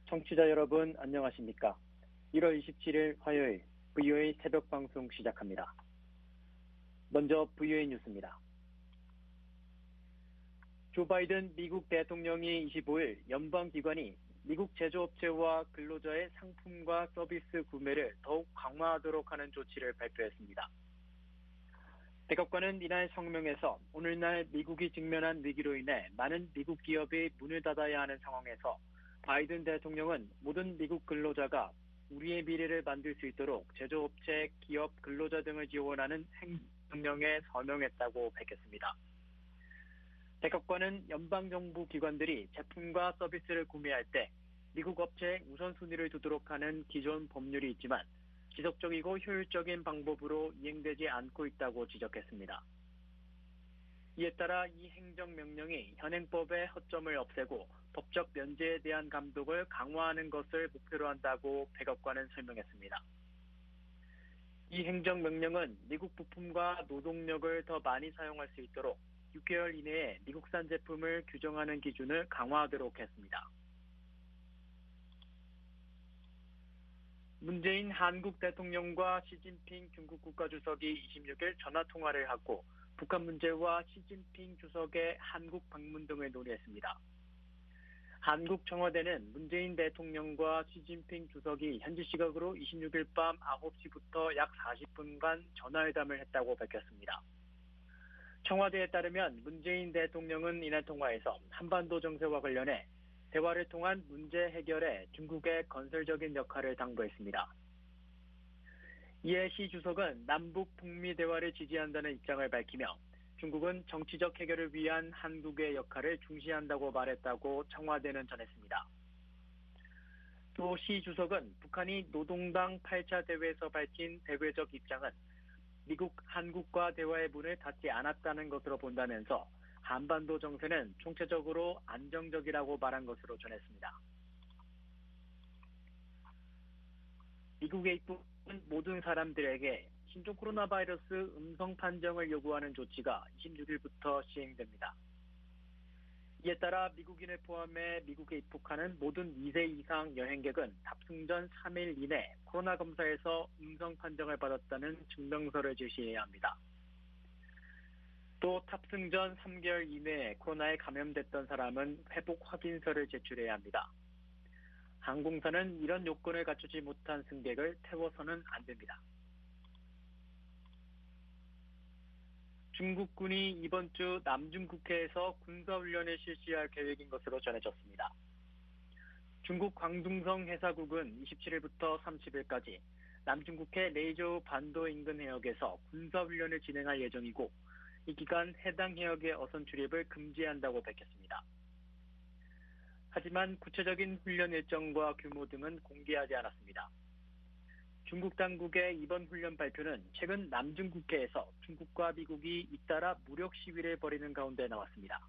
청취자 여러분 안녕하십니까? 1월 27일 화요일 VOA 새벽 방송 시작합니다. 먼저 VOA 뉴스입니다. 조 바이든 미국 대통령이 25일 연방기관이 미국 제조업체와 근로자의 상품과 서비스 구매를 더욱 강화하도록 하는 조치를 발표했습니다. 백악관은 이날 성명에서 오늘날 미국이 직면한 위기로 인해 많은 미국 기업이 문을 닫아야 하는 상황에서 바이든 대통령은 모든 미국 근로자가 우리의 미래를 만들 수 있도록 제조업체, 기업, 근로자 등을 지원하는 행정명령에 서명했다고 밝혔습니다. 백악관은 연방정부 기관들이 제품과 서비스를 구매할 때 미국 업체에 우선순위를 두도록 하는 기존 법률이 있지만 지속적이고 효율적인 방법으로 이행되지 않고 있다고 지적했습니다. 이에 따라 이 행정명령이 현행법의 허점을 없애고 법적 면제에 대한 감독을 강화하는 것을 목표로 한다고 백악관은 설명했습니다. 이 행정명령은 미국 부품과 노동력을 더 많이 사용할 수 있도록 6개월 이내에 미국산 제품을 규정하는 기준을 강화하도록 했습니다. 문재인 한국 대통령과 시진핑 중국 국가주석이 26일 전화통화를 하고 북한 문제와 시진핑 주석의 한국 방문 등을 논의했습니다. 한국 청와대는 문재인 대통령과 시진핑 주석이 현지 시각으로 26일 밤 9시부터 약 40분간 전화회담을 했다고 밝혔습니다. 청와대에 따르면 문재인 대통령은 이날 통화에서 한반도 정세와 관련해 대화를 통한 문제 해결에 중국의 건설적인 역할을 당부했습니다. 이에 시 주석은 남북 북미 대화를 지지한다는 입장을 밝히며 중국은 정치적 해결을 위한 한국의 역할을 중시한다고 말했다고 청와대는 전했습니다. 또 시 주석은 북한이 노동당 8차 대회에서 밝힌 대외적 입장은 미국, 한국과 대화의 문을 닫지 않았다는 것으로 본다면서 한반도 정세는 총체적으로 안정적이라고 말한 것으로 전했습니다. 미국에 입국한 모든 사람들에게 신종 코로나 바이러스 음성 판정을 요구하는 조치가 26일부터 시행됩니다. 이에 따라 미국인을 포함해 미국에 입국하는 모든 2세 이상 여행객은 탑승 전 3일 이내 코로나 검사에서 음성 판정을 받았다는 증명서를 제시해야 합니다. 또 탑승 전 3개월 이내에 코로나에 감염됐던 사람은 회복 확인서를 제출해야 합니다. 항공사는 이런 요건을 갖추지 못한 승객을 태워서는 안 됩니다. 중국군이 이번 주 남중국해에서 군사훈련을 실시할 계획인 것으로 전해졌습니다. 중국 광둥성 해사국은 27일부터 30일까지 남중국해 레이저우 반도 인근 해역에서 군사훈련을 진행할 예정이고 이 기간 해당 해역의 어선 출입을 금지한다고 밝혔습니다. 하지만 구체적인 훈련 일정과 규모 등은 공개하지 않았습니다. 중국 당국의 이번 훈련 발표는 최근 남중국해에서 중국과 미국이 잇따라 무력 시위를 벌이는 가운데 나왔습니다.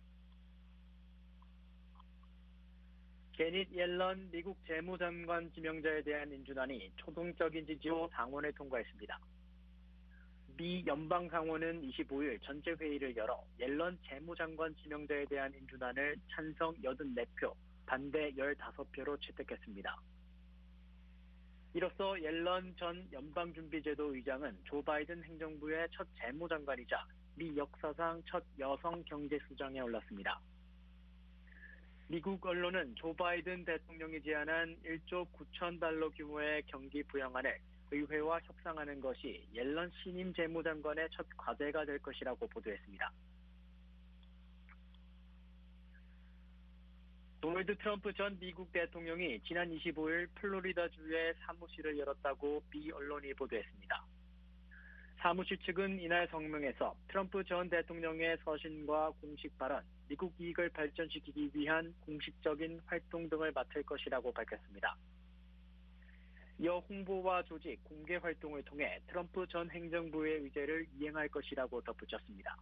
제닛 옐런 미국 재무장관 지명자에 대한 인준안이 초동적인 지지로 상원을 통과했습니다. 미 연방상원은 25일 전체 회의를 열어 옐런 재무장관 지명자에 대한 인준안을 찬성 84표, 반대 15표로 채택했습니다. 이로써 옐런 전 연방준비제도 의장은 조 바이든 행정부의 첫 재무장관이자 미 역사상 첫 여성 경제수장에 올랐습니다. 미국 언론은 조 바이든 대통령이 제안한 1조 9천 달러 규모의 경기 부양안을 의회와 협상하는 것이 옐런 신임 재무장관의 첫 과제가 될 것이라고 보도했습니다. 도널드 트럼프 전 미국 대통령이 지난 25일 플로리다주에 사무실을 열었다고 미 언론이 보도했습니다. 사무실 측은 이날 성명에서 트럼프 전 대통령의 서신과 공식 발언, 미국 이익을 발전시키기 위한 공식적인 활동 등을 맡을 것이라고 밝혔습니다. 이어 홍보와 조직, 공개 활동을 통해 트럼프 전 행정부의 의제를 이행할 것이라고 덧붙였습니다.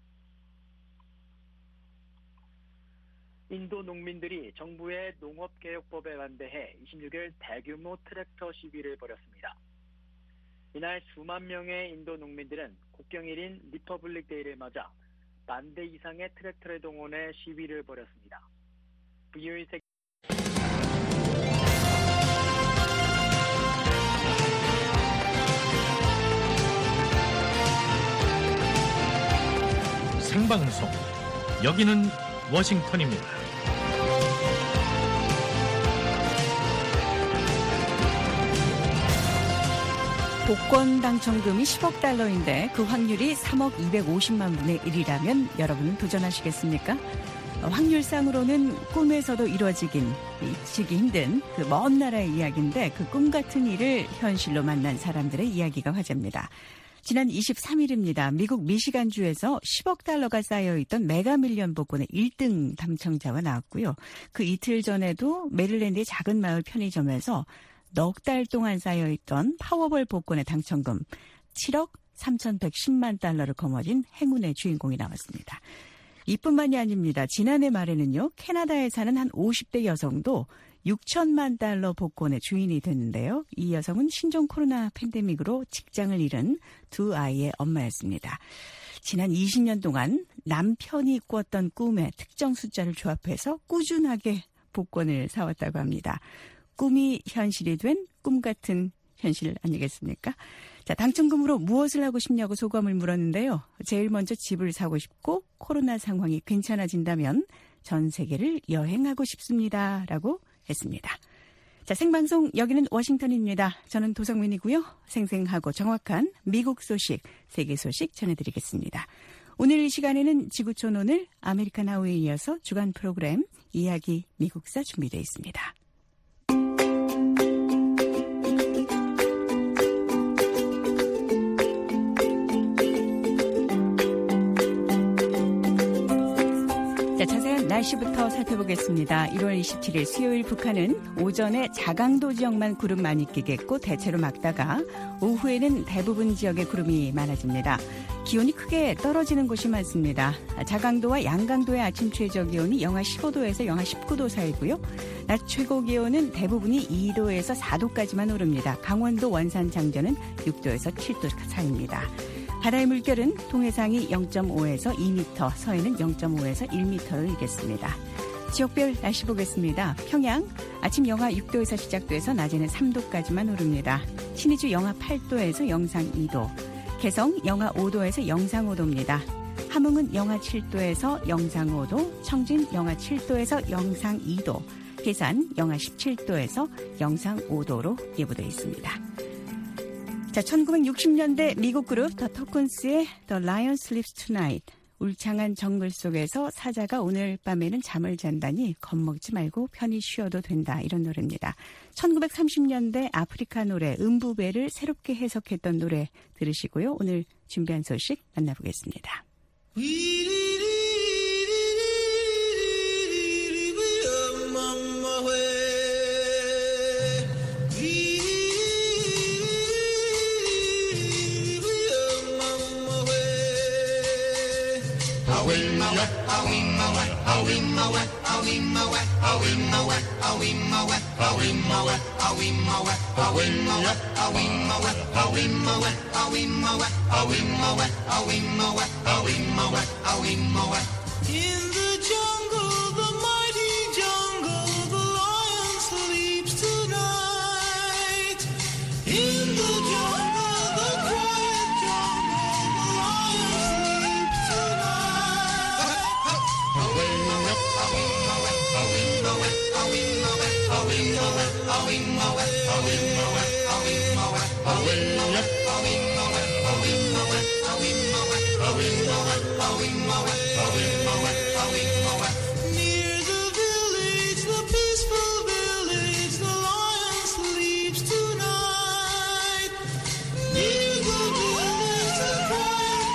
인도 농민들이 정부의 농업개혁법에 반대해 26일 대규모 트랙터 시위를 벌였습니다. 이날 수만 명의 인도 농민들은 국경일인 리퍼블릭 데이를 맞아 10,000대 이상의 트랙터를 동원해 시위를 벌였습니다. VOA 생방송. 여기는 워싱턴입니다. 복권 당첨금이 10억 달러인데 그 확률이 3억 250만 분의 1이라면 여러분은 도전하시겠습니까? 확률상으로는 꿈에서도 이루어지기 힘든 그 먼 나라의 이야기인데 그 꿈 같은 일을 현실로 만난 사람들의 이야기가 화제입니다. 지난 23일입니다. 미국 미시간주에서 10억 달러가 쌓여있던 메가밀리언 복권의 1등 당첨자가 나왔고요. 그 이틀 전에도 메릴랜드의 작은 마을 편의점에서 넉 달 동안 쌓여있던 파워볼 복권의 당첨금 7억 3,110만 달러를 거머쥔 행운의 주인공이 나왔습니다. 이뿐만이 아닙니다. 지난해 말에는요. 캐나다에 사는 한 50대 여성도 6천만 달러 복권의 주인이 됐는데요. 이 여성은 신종 코로나 팬데믹으로 직장을 잃은 두 아이의 엄마였습니다. 지난 20년 동안 남편이 꿨던 꿈에 특정 숫자를 조합해서 꾸준하게 복권을 사왔다고 합니다. 꿈이 현실이 된 꿈 같은 현실 아니겠습니까? 자, 당첨금으로 무엇을 하고 싶냐고 소감을 물었는데요. 제일 먼저 집을 사고 싶고 코로나 상황이 괜찮아진다면 전 세계를 여행하고 싶습니다. 라고 했습니다. 자, 생방송 여기는 워싱턴입니다. 저는 도성민이고요. 생생하고 정확한 미국 소식, 세계 소식 전해드리겠습니다. 오늘 이 시간에는 지구촌 오늘 아메리칸 하우에 이어서 주간 프로그램 이야기 미국사 준비되어 있습니다. 자, 자세한 날씨부터 살펴보겠습니다. 1월 27일 수요일 북한은 오전에 자강도 지역만 구름 많이 끼겠고 대체로 맑다가 오후에는 대부분 지역에 구름이 많아집니다. 기온이 크게 떨어지는 곳이 많습니다. 자강도와 양강도의 아침 최저 기온이 영하 15도에서 영하 19도 사이고요. 낮 최고 기온은 대부분이 2도에서 4도까지만 오릅니다. 강원도 원산 장전은 6도에서 7도 사이입니다. 바다의 물결은 동해상이 0.5에서 2m, 서해는 0.5에서 1m로 일겠습니다. 지역별 날씨 보겠습니다. 평양 아침 영하 6도에서 시작돼서 낮에는 3도까지만 오릅니다. 신의주 영하 8도에서 영상 2도, 개성 영하 5도에서 영상 5도입니다. 함흥은 영하 7도에서 영상 5도, 청진 영하 7도에서 영상 2도, 해산 영하 17도에서 영상 5도로 예보되어 있습니다. 자, 1960년대 미국 그룹 더 토큰스의 The Lion Sleeps Tonight. 울창한 정글 속에서 사자가 오늘 밤에는 잠을 잔다니 겁먹지 말고 편히 쉬어도 된다. 이런 노래입니다. 1930년대 아프리카 노래 음부배를 새롭게 해석했던 노래 들으시고요. 오늘 준비한 소식 만나보겠습니다. In the jungle, the mighty jungle, the lion sleeps tonight. In the jungle, the quiet jungle, the lion sleeps tonight. Near the village, the peaceful village, the lion sleeps tonight. Near the village, the quiet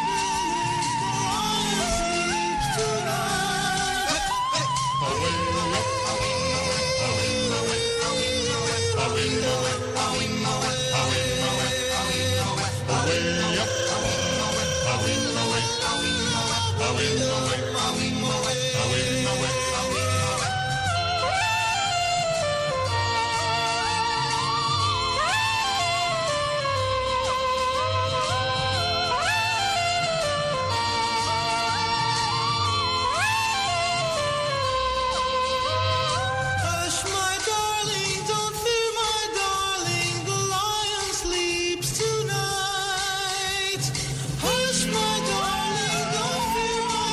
village, the lion Hush, my darling, don't fear, my darling, the lion sleeps tonight. Hush, my darling, don't fear, my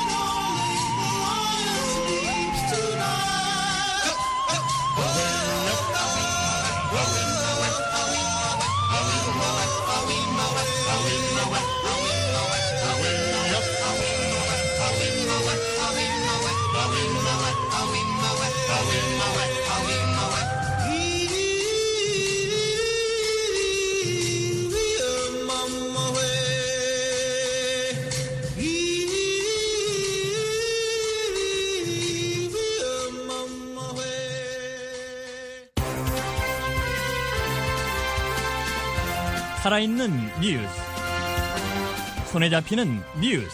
살아있는 뉴스, 손에 잡히는 뉴스,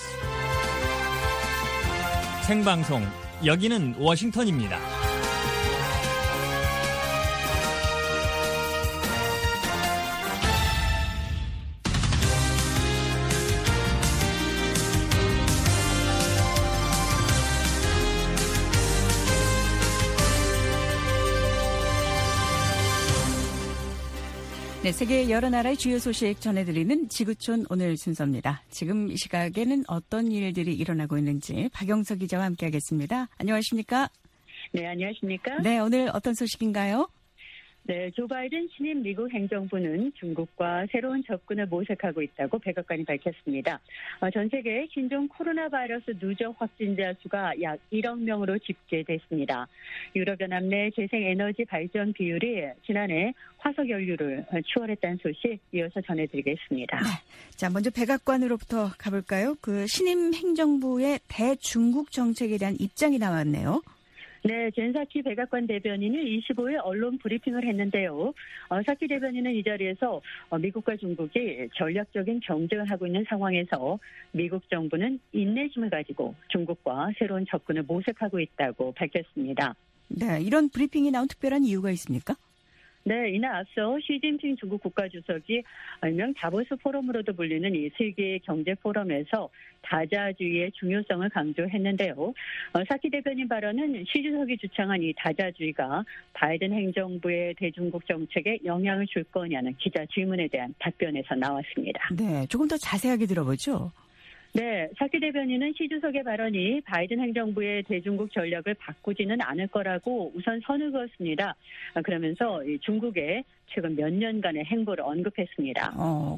생방송 여기는 워싱턴입니다. 네, 세계 여러 나라의 주요 소식 전해드리는 지구촌 오늘 순서입니다. 지금 이 시각에는 어떤 일들이 일어나고 있는지 박영석 기자와 함께하겠습니다. 안녕하십니까? 네, 안녕하십니까? 네, 오늘 어떤 소식인가요? 네, 조 바이든 신임 미국 행정부는 중국과 새로운 접근을 모색하고 있다고 백악관이 밝혔습니다. 전 세계 신종 코로나 바이러스 누적 확진자 수가 약 1억 명으로 집계됐습니다. 유럽연합 내 재생에너지 발전 비율이 지난해 화석연료를 추월했다는 소식 이어서 전해드리겠습니다. 네. 자, 먼저 백악관으로부터 가볼까요? 그 신임 행정부의 대중국 정책에 대한 입장이 나왔네요. 네, 젠사키 백악관 대변인이 25일 언론 브리핑을 했는데요. 사키 대변인은 이 자리에서 미국과 중국이 전략적인 경쟁을 하고 있는 상황에서 미국 정부는 인내심을 가지고 중국과 새로운 접근을 모색하고 있다고 밝혔습니다. 네, 이런 브리핑이 나온 특별한 이유가 있습니까? 네, 이날 앞서 시진핑 중국 국가주석이 일명 다보스 포럼으로도 불리는 이 세계 경제 포럼에서 다자주의의 중요성을 강조했는데요. 사키 대변인 발언은 시 주석이 주창한 이 다자주의가 바이든 행정부의 대중국 정책에 영향을 줄 거냐는 기자 질문에 대한 답변에서 나왔습니다. 네, 조금 더 자세하게 들어보죠. 네, 사키 대변인은 시 주석의 발언이 바이든 행정부의 대중국 전략을 바꾸지는 않을 거라고 우선 선을 그었습니다. 그러면서 중국의 최근 몇 년간의 행보를 언급했습니다.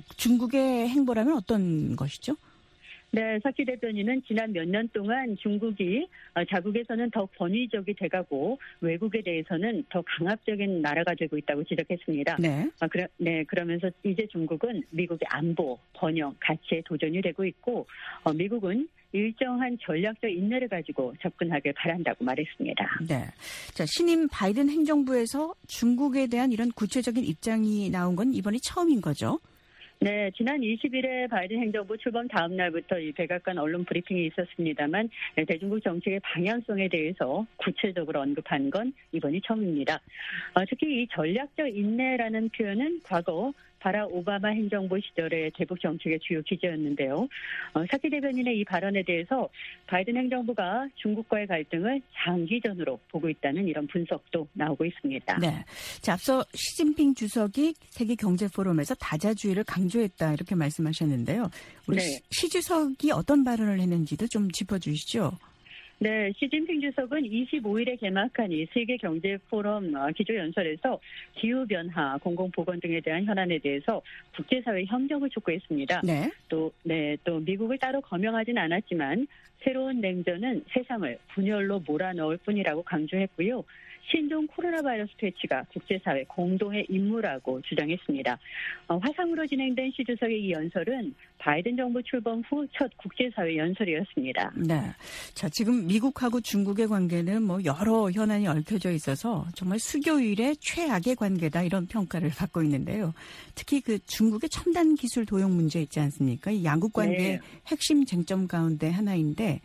중국의 행보라면 어떤 것이죠? 네, 사키 대변인은 지난 몇 년 동안 중국이 자국에서는 더 권위적이 돼가고 외국에 대해서는 더 강압적인 나라가 되고 있다고 지적했습니다. 네. 그러면서 이제 중국은 미국의 안보, 번영, 가치에 도전이 되고 있고 미국은 일정한 전략적 인내를 가지고 접근하길 바란다고 말했습니다. 네. 자, 신임 바이든 행정부에서 중국에 대한 이런 구체적인 입장이 나온 건 이번이 처음인 거죠? 네, 지난 20일에 바이든 행정부 출범 다음 날부터 이 백악관 언론 브리핑이 있었습니다만 대중국 정책의 방향성에 대해서 구체적으로 언급한 건 이번이 처음입니다. 특히 이 전략적 인내라는 표현은 과거 바락 오바마 행정부 시절의 대북 정책의 주요 기제였는데요. 사키 대변인의 이 발언에 대해서 바이든 행정부가 중국과의 갈등을 장기전으로 보고 있다는 이런 분석도 나오고 있습니다. 네. 자, 앞서 시진핑 주석이 세계 경제 포럼에서 다자주의를 강조했다 이렇게 말씀하셨는데요. 우리 네. 시 주석이 어떤 발언을 했는지도 좀 짚어주시죠. 네, 시진핑 주석은 25일에 개막한 이 세계 경제 포럼 기조연설에서 기후변화, 공공보건 등에 대한 현안에 대해서 국제사회 협력을 촉구했습니다. 네. 또 미국을 따로 거명하진 않았지만 새로운 냉전은 세상을 분열로 몰아넣을 뿐이라고 강조했고요. 신종 코로나 바이러스 퇴치가 국제사회 공동의 임무라고 주장했습니다. 화상으로 진행된 시 주석의 이 연설은 바이든 정부 출범 후 첫 국제사회 연설이었습니다. 네. 자, 지금 미국하고 중국의 관계는 뭐 여러 현안이 얽혀져 있어서 정말 수교일의 최악의 관계다 이런 평가를 받고 있는데요. 특히 그 중국의 첨단 기술 도용 문제 있지 않습니까? 이 양국 관계의 네. 핵심 쟁점 가운데 하나인데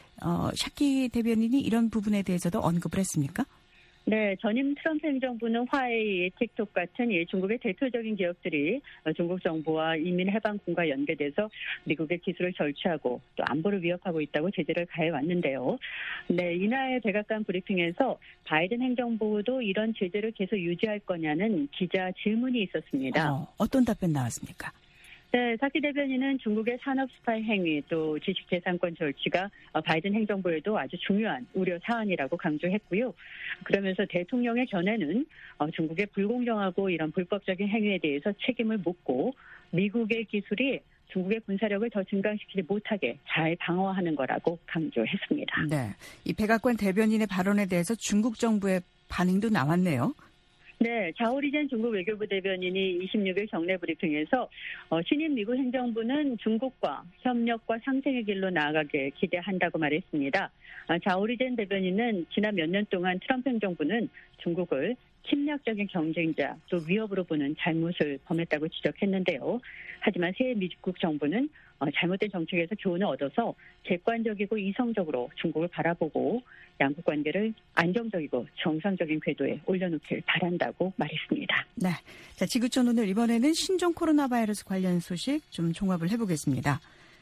샤키 대변인이 이런 부분에 대해서도 언급을 했습니까? 네, 전임 트럼프 행정부는 화웨이, 틱톡 같은 중국의 대표적인 기업들이 중국 정부와 인민해방군과 연계돼서 미국의 기술을 절취하고 또 안보를 위협하고 있다고 제재를 가해왔는데요. 네, 이날 백악관 브리핑에서 바이든 행정부도 이런 제재를 계속 유지할 거냐는 기자 질문이 있었습니다. 어떤 답변 나왔습니까? 네, 사키 대변인은 중국의 산업 스파이 행위 또 지식재산권 절취가 바이든 행정부에도 아주 중요한 우려 사안이라고 강조했고요. 그러면서 대통령의 견해는 중국의 불공정하고 이런 불법적인 행위에 대해서 책임을 묻고 미국의 기술이 중국의 군사력을 더 증강시키지 못하게 잘 방어하는 거라고 강조했습니다. 네, 이 백악관 대변인의 발언에 대해서 중국 정부의 반응도 나왔네요. 네, 자오리젠 중국 외교부 대변인이 26일 정례 브리핑에서 신임 미국 행정부는 중국과 협력과 상생의 길로 나아가길 기대한다고 말했습니다. 자오리젠 대변인은 지난 몇 년 동안 트럼프 행정부는 중국을 침략적인 경쟁자 또 위협으로 보는 잘못을 범했다고 지적했는데요. 하지만 새 미국 정부는 잘못된 정책에서 교훈을 얻어서 객관적이고 이성적으로 중국을 바라보고 양국 관계를 안정적이고 정상적인 궤도에 올려놓길 바란다고 말했습니다. 네, 자 지구촌 오늘 이번에는 신종 코로나 바이러스 관련 소식 좀 종합을 해보겠습니다.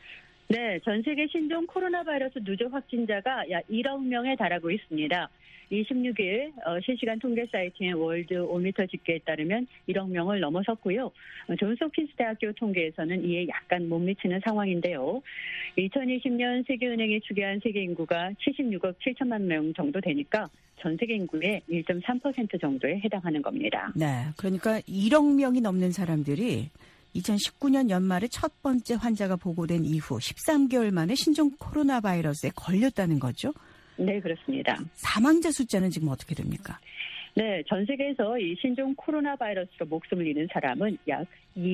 네, 전 세계 신종 코로나 바이러스 누적 확진자가 약 1억 명에 달하고 있습니다. 26일 실시간 통계 사이트인 월드 오미터 집계에 따르면 1억 명을 넘어섰고요. 존스홉킨스 대학교 통계에서는 이에 약간 못 미치는 상황인데요. 2020년 세계은행이 추계한 세계 인구가 76억 7천만 명 정도 되니까 전 세계 인구의 1.3% 정도에 해당하는 겁니다. 네, 그러니까 1억 명이 넘는 사람들이 2019년 연말에 첫 번째 환자가 보고된 이후 13개월 만에 신종 코로나 바이러스에 걸렸다는 거죠? 네, 그렇습니다. 사망자 숫자는 지금 어떻게 됩니까? 네, 전 세계에서 이 신종 코로나 바이러스로 목숨을 잃은 사람은 약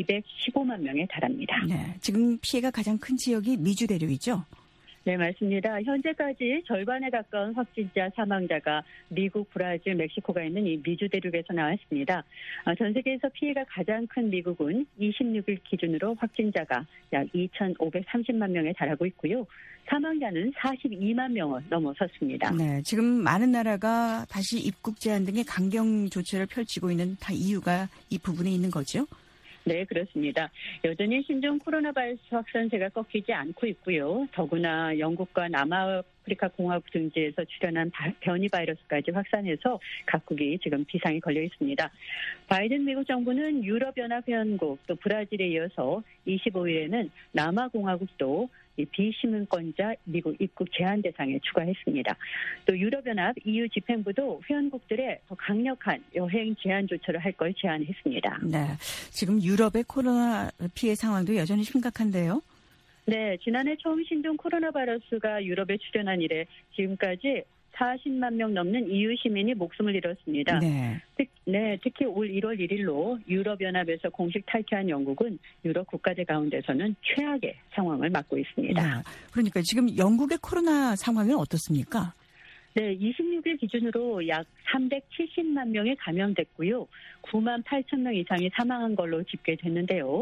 215만 명에 달합니다. 네, 지금 피해가 가장 큰 지역이 미주 대륙이죠? 네, 맞습니다. 현재까지 절반에 가까운 확진자, 사망자가 미국, 브라질, 멕시코가 있는 이 미주 대륙에서 나왔습니다. 전 세계에서 피해가 가장 큰 미국은 26일 기준으로 확진자가 약 2,530만 명에 달하고 있고요. 사망자는 42만 명을 넘어섰습니다. 네, 지금 많은 나라가 다시 입국 제한 등의 강경 조치를 펼치고 있는 다 이유가 이 부분에 있는 거죠? 네, 그렇습니다. 여전히 신종 코로나 바이러스 확산세가 꺾이지 않고 있고요. 더구나 영국과 남아프리카 공화국 등지에서 출현한 변이 바이러스까지 확산해서 각국이 지금 비상에 걸려 있습니다. 바이든 미국 정부는 유럽연합 회원국 또 브라질에 이어서 25일에는 남아공화국도 비시민권자 미국 입국 제한 대상에 추가했습니다. 또 유럽연합 EU 집행부도 회원국들의 더 강력한 여행 제한 조처를 할 걸 제안했습니다. 네, 지금 유럽의 코로나 피해 상황도 여전히 심각한데요. 네, 지난해 처음 신종 코로나 바이러스가 유럽에 출현한 이래 지금까지 40만 명 넘는 EU 시민이 목숨을 잃었습니다. 네. 특히 올 1월 1일로 유럽연합에서 공식 탈퇴한 영국은 유럽 국가들 가운데서는 최악의 상황을 맞고 있습니다. 네. 그러니까 지금 영국의 코로나 상황은 어떻습니까? 네, 26일 기준으로 약 370만 명이 감염됐고요. 9만 8천 명 이상이 사망한 걸로 집계됐는데요.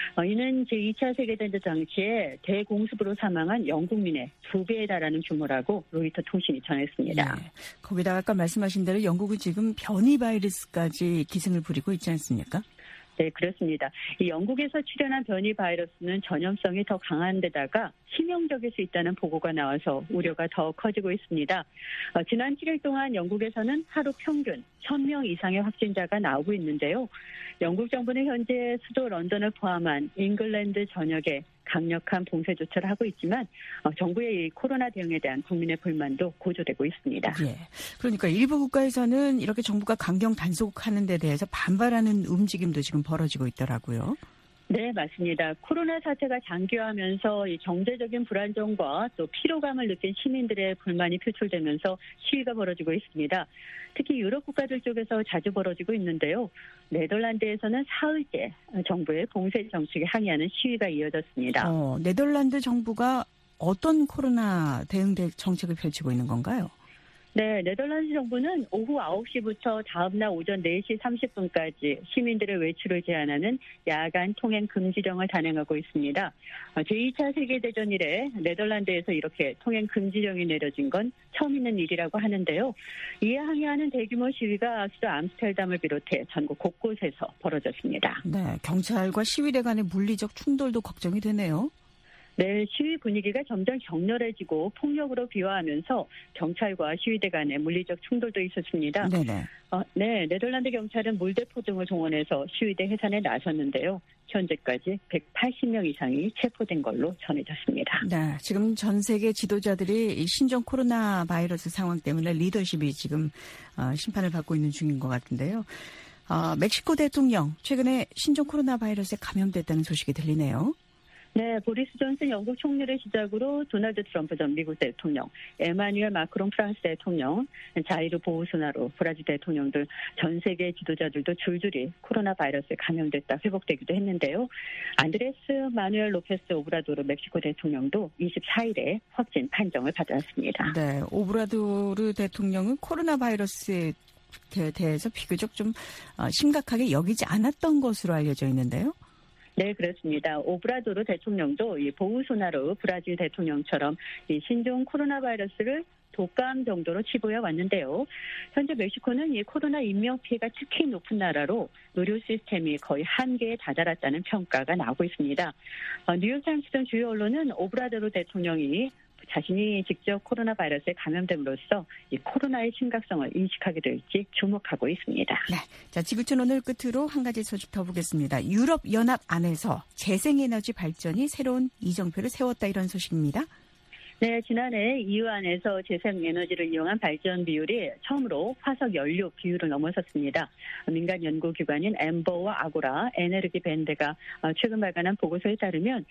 이는 제2차 세계대전 당시에 대공습으로 사망한 영국민의 2배에 달하는 규모라고 로이터 통신이 전했습니다. 네. 거기다가 아까 말씀하신 대로 영국은 지금 변이 바이러스까지 기승을 부리고 있지 않습니까? 네, 그렇습니다. 이 영국에서 출현한 변이 바이러스는 전염성이 더 강한 데다가 치명적일 수 있다는 보고가 나와서 우려가 더 커지고 있습니다. 지난 7일 동안 영국에서는 하루 평균 1,000명 이상의 확진자가 나오고 있는데요. 영국 정부는 현재 수도 런던을 포함한 잉글랜드 전역에 강력한 봉쇄 조처를 하고 있지만 정부의 이 코로나 대응에 대한 국민의 불만도 고조되고 있습니다. 예. 그러니까 일부 국가에서는 이렇게 정부가 강경 단속하는 데 대해서 반발하는 움직임도 지금 벌어지고 있더라고요. 네, 맞습니다. 코로나 사태가 장기화하면서 이 경제적인 불안정과 또 피로감을 느낀 시민들의 불만이 표출되면서 시위가 벌어지고 있습니다. 특히 유럽 국가들 쪽에서 자주 벌어지고 있는데요. 네덜란드에서는 사흘째 정부의 봉쇄 정책에 항의하는 시위가 이어졌습니다. 네덜란드 정부가 어떤 코로나 대응 정책을 펼치고 있는 건가요? 네, 네덜란드 정부는 오후 9시부터 다음날 오전 4시 30분까지 시민들의 외출을 제한하는 야간 통행 금지령을 단행하고 있습니다. 제2차 세계대전 이래 네덜란드에서 이렇게 통행 금지령이 내려진 건 처음 있는 일이라고 하는데요. 이에 항의하는 대규모 시위가 수도 암스테르담을 비롯해 전국 곳곳에서 벌어졌습니다. 네, 경찰과 시위대 간의 물리적 충돌도 걱정이 되네요. 네, 시위 분위기가 점점 격렬해지고 폭력으로 비화하면서 경찰과 시위대 간의 물리적 충돌도 있었습니다. 네네. 네, 네덜란드 경찰은 물대포 등을 동원해서 시위대 해산에 나섰는데요. 현재까지 180명 이상이 체포된 걸로 전해졌습니다. 네, 지금 전 세계 지도자들이 이 신종 코로나 바이러스 상황 때문에 리더십이 지금 심판을 받고 있는 중인 것 같은데요. 멕시코 대통령 최근에 신종 코로나 바이러스에 감염됐다는 소식이 들리네요. 네, 보리스 존슨 영국 총리를 시작으로 도널드 트럼프 전 미국 대통령, 에마뉴엘 마크롱 프랑스 대통령, 자이르 보우소나로 브라질 대통령 등 전 세계 지도자들도 줄줄이 코로나 바이러스에 감염됐다 회복되기도 했는데요. 안드레스 마누엘 로페스 오브라도르 멕시코 대통령도 24일에 확진 판정을 받았습니다. 네, 오브라도르 대통령은 코로나 바이러스에 대해서 비교적 좀 심각하게 여기지 않았던 것으로 알려져 있는데요. 네, 그렇습니다. 오브라도르 대통령도 이 보우소나로 브라질 대통령처럼 이 신종 코로나 바이러스를 독감 정도로 치부해 왔는데요. 현재 멕시코는 이 코로나 인명 피해가 특히 높은 나라로 의료 시스템이 거의 한계에 다다랐다는 평가가 나오고 있습니다. 뉴욕타임스 등 주요 언론은 오브라도르 대통령이 자신이 직접 코로나 바이러스에 감염됨으로써 이 코로나의 심각성을 인식하게 될지 주목하고 있습니다. 네, 자 지구촌 오늘 끝으로 한 가지 소식 더 보겠습니다. 유럽 연합 안에서 재생에너지 발전이 새로운 이정표를 세웠다 이런 소식입니다. 네, 지난해 EU 안에서 재생에너지를 이용한 발전 비율이 처음으로 화석 연료 비율을 넘어섰습니다. 민간 연구기관인 엠버와 아고라, 에네르기 밴드가 최근 발간한 보고서에 따르면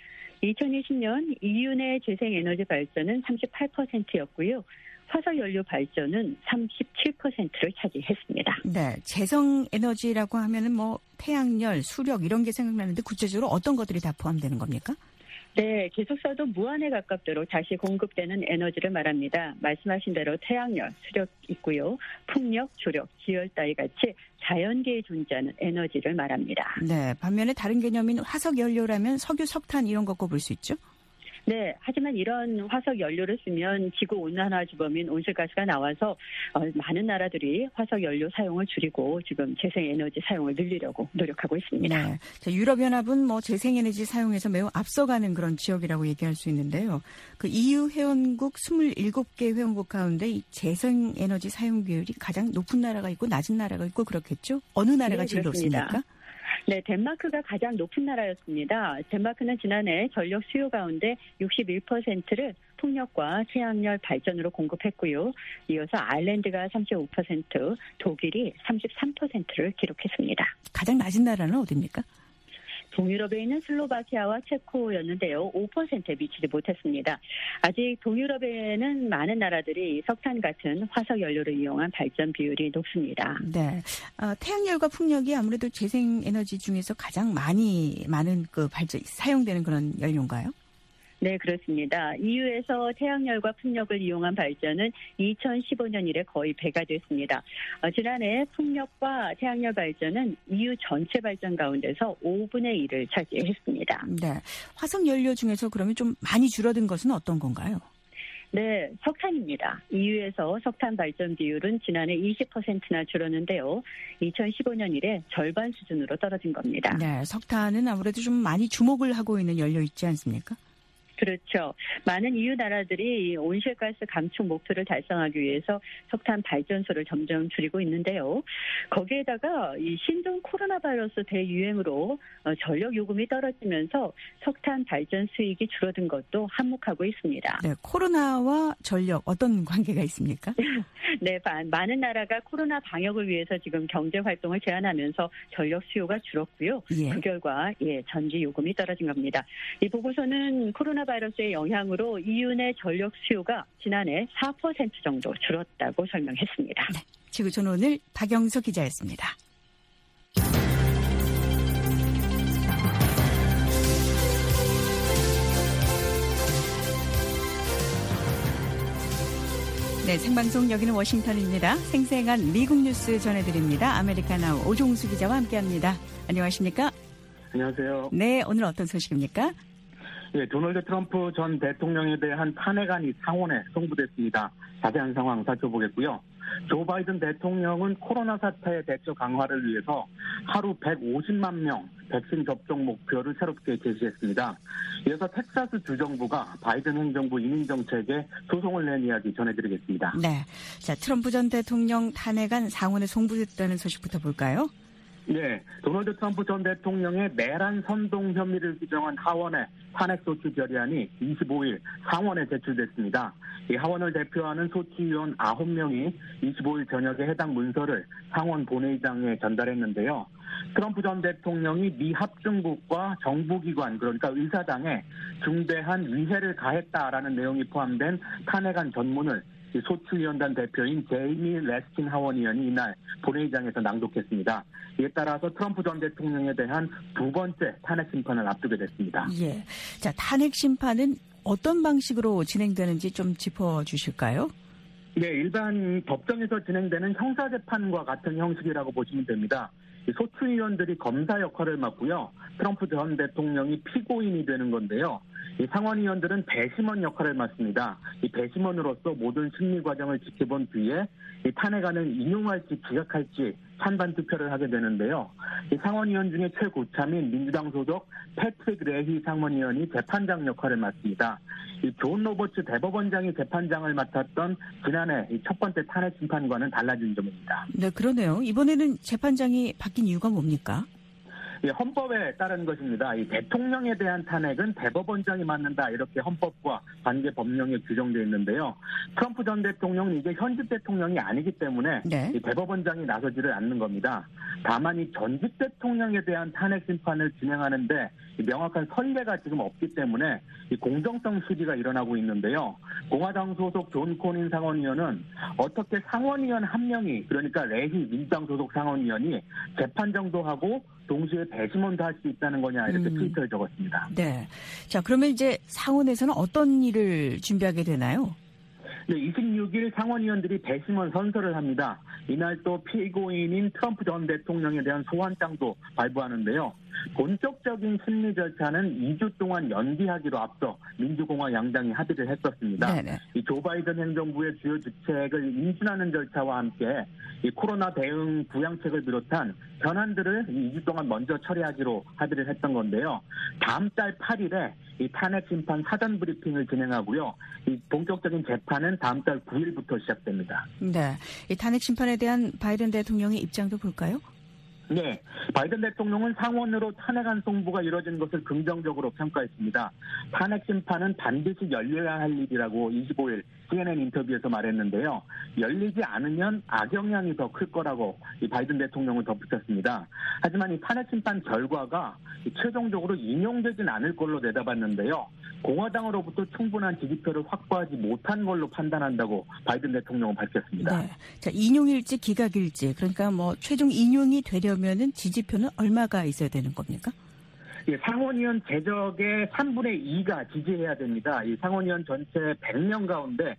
2020년 EU 내 재생에너지 발전은 38%였고요. 화석연료 발전은 37%를 차지했습니다. 네, 재생에너지라고 하면은 뭐 태양열, 수력 이런 게 생각나는데 구체적으로 어떤 것들이 다 포함되는 겁니까? 네, 계속 써도 무한에 가깝도록 다시 공급되는 에너지를 말합니다. 말씀하신 대로 태양열, 수력 있고요. 풍력, 조력, 기열 따위 같이 자연계에 존재하는 에너지를 말합니다. 네, 반면에 다른 개념인 화석연료라면 석유, 석탄 이런 거 꼽을 수 있죠? 네, 하지만 이런 화석 연료를 쓰면 지구 온난화 주범인 온실가스가 나와서 많은 나라들이 화석 연료 사용을 줄이고 지금 재생에너지 사용을 늘리려고 노력하고 있습니다. 네, 자, 유럽연합은 뭐 재생에너지 사용에서 매우 앞서가는 그런 지역이라고 얘기할 수 있는데요. 그 EU 회원국 27개 회원국 가운데 이 재생에너지 사용 비율이 가장 높은 나라가 있고 낮은 나라가 있고 그렇겠죠? 어느 나라가 제일 높습니까? 네, 덴마크가 가장 높은 나라였습니다. 덴마크는 지난해 전력 수요 가운데 61%를 풍력과 태양열 발전으로 공급했고요. 이어서 아일랜드가 35%, 독일이 33%를 기록했습니다. 가장 낮은 나라는 어디입니까? 동유럽에 있는 슬로바키아와 체코였는데요. 5%에 미치지 못했습니다. 아직 동유럽에는 많은 나라들이 석탄 같은 화석 연료를 이용한 발전 비율이 높습니다. 네, 태양열과 풍력이 아무래도 재생에너지 중에서 가장 많은 그 발전 사용되는 그런 연료인가요? 네, 그렇습니다. EU에서 태양열과 풍력을 이용한 발전은 2015년 이래 거의 배가 됐습니다. 지난해 풍력과 태양열 발전은 EU 전체 발전 가운데서 5분의 1을 차지했습니다. 네, 화석연료 중에서 그러면 좀 많이 줄어든 것은 어떤 건가요? 네, 석탄입니다. EU에서 석탄 발전 비율은 지난해 20%나 줄었는데요. 2015년 이래 절반 수준으로 떨어진 겁니다. 네, 석탄은 아무래도 좀 많이 주목을 하고 있는 연료 있지 않습니까? 그렇죠. 많은 EU 나라들이 온실가스 감축 목표를 달성하기 위해서 석탄 발전소를 점점 줄이고 있는데요. 거기에다가 이 신종 코로나 바이러스 대유행으로 전력 요금이 떨어지면서 석탄 발전 수익이 줄어든 것도 한몫하고 있습니다. 네, 코로나와 전력 어떤 관계가 있습니까? 네, 많은 나라가 코로나 방역을 위해서 지금 경제 활동을 제한하면서 전력 수요가 줄었고요. 예. 그 결과 전기 요금이 떨어진 겁니다. 이 보고서는 코로나 바이러스의 영향으로 EU 내 전력 수요가 지난해 4% 정도 줄었다고 설명했습니다. 네, 지구촌 오늘 박영서 기자였습니다. 네, 생방송 여기는 워싱턴입니다. 생생한 미국 뉴스 전해드립니다. 아메리카나우 오종수 기자와 함께합니다. 안녕하십니까? 안녕하세요. 네, 오늘 어떤 소식입니까? 예, 도널드 트럼프 전 대통령에 대한 탄핵안이 상원에 송부됐습니다. 자세한 상황 살펴보겠고요. 조 바이든 대통령은 코로나 사태 대처 강화를 위해서 하루 150만 명 백신 접종 목표를 새롭게 제시했습니다. 이어서 텍사스 주정부가 바이든 행정부 이민정책에 소송을 낸 이야기 전해드리겠습니다. 네, 자 트럼프 전 대통령 탄핵안 상원에 송부됐다는 소식부터 볼까요? 네, 도널드 트럼프 전 대통령의 내란 선동 혐의를 규정한 하원의 탄핵소추 결의안이 25일 상원에 제출됐습니다. 이 하원을 대표하는 소추위원 9명이 25일 저녁에 해당 문서를 상원 본회의장에 전달했는데요. 트럼프 전 대통령이 미 합중국과 정부기관, 그러니까 의사당에 중대한 위해를 가했다라는 내용이 포함된 탄핵안 전문을 소추위원단 대표인 제이미 레스킨 하원의원이 이날 본회의장에서 낭독했습니다. 이에 따라서 트럼프 전 대통령에 대한 두 번째 탄핵 심판을 앞두게 됐습니다. 예. 자, 탄핵 심판은 어떤 방식으로 진행되는지 좀 짚어주실까요? 네, 일반 법정에서 진행되는 형사재판과 같은 형식이라고 보시면 됩니다. 소추위원들이 검사 역할을 맡고요. 트럼프 전 대통령이 피고인이 되는 건데요. 이 상원의원들은 배심원 역할을 맡습니다. 이 배심원으로서 모든 심리 과정을 지켜본 뒤에 이 탄핵안을 인용할지 기각할지 찬반 투표를 하게 되는데요. 이 상원의원 중에 최고참인 민주당 소속 패트릭 레히 상원의원이 재판장 역할을 맡습니다. 이 존 로버츠 대법원장이 재판장을 맡았던 지난해 이 첫 번째 탄핵 심판과는 달라진 점입니다. 네, 그러네요. 이번에는 재판장이 바뀐 이유가 뭡니까? 헌법에 따른 것입니다. 이 대통령에 대한 탄핵은 대법원장이 맡는다, 이렇게 헌법과 관계 법령에 규정되어 있는데요. 트럼프 전 대통령은 이제 현직 대통령이 아니기 때문에 네. 이 대법원장이 나서지를 않는 겁니다. 다만 이 전직 대통령에 대한 탄핵 심판을 진행하는데 명확한 선례가 지금 없기 때문에 이 공정성 시비가 일어나고 있는데요. 공화당 소속 존 코닌 상원의원은 어떻게 상원의원 한 명이, 그러니까 레히 민주당 소속 상원의원이 재판정도 하고 동시에 배심원도 할 수 있다는 거냐, 이렇게 트위터에 적었습니다. 네. 자, 그러면 이제 상원에서는 어떤 일을 준비하게 되나요? 네, 26일 상원의원들이 배심원 선서를 합니다. 이날 또 피고인인 트럼프 전 대통령에 대한 소환장도 발부하는데요. 본격적인 심리 절차는 2주 동안 연기하기로 앞서 민주공화 양당이 합의를 했었습니다. 네네. 이 조 바이든 행정부의 주요 주책을 인준하는 절차와 함께 이 코로나 대응 부양책을 비롯한 현안들을 2주 동안 먼저 처리하기로 합의를 했던 건데요. 다음 달 8일에 이 탄핵 심판 사전 브리핑을 진행하고요. 이 본격적인 재판은 다음 달 9일부터 시작됩니다. 네. 이 탄핵 심판에 대한 바이든 대통령의 입장도 볼까요? 네, 바이든 대통령은 상원으로 탄핵안 송부가 이뤄진 것을 긍정적으로 평가했습니다. 탄핵 심판은 반드시 열려야 할 일이라고 25일 CNN 인터뷰에서 말했는데요. 열리지 않으면 악영향이 더 클 거라고 이 바이든 대통령은 덧붙였습니다. 하지만 이 탄핵 심판 결과가 최종적으로 인용되진 않을 걸로 내다봤는데요. 공화당으로부터 충분한 지지표를 확보하지 못한 걸로 판단한다고 바이든 대통령은 밝혔습니다. 네. 자, 인용일지 기각일지, 그러니까 뭐 최종 인용이 되려면은 지지표는 얼마가 있어야 되는 겁니까? 예, 상원의원 제적의 3분의 2가 지지해야 됩니다. 이 상원의원 전체 100명 가운데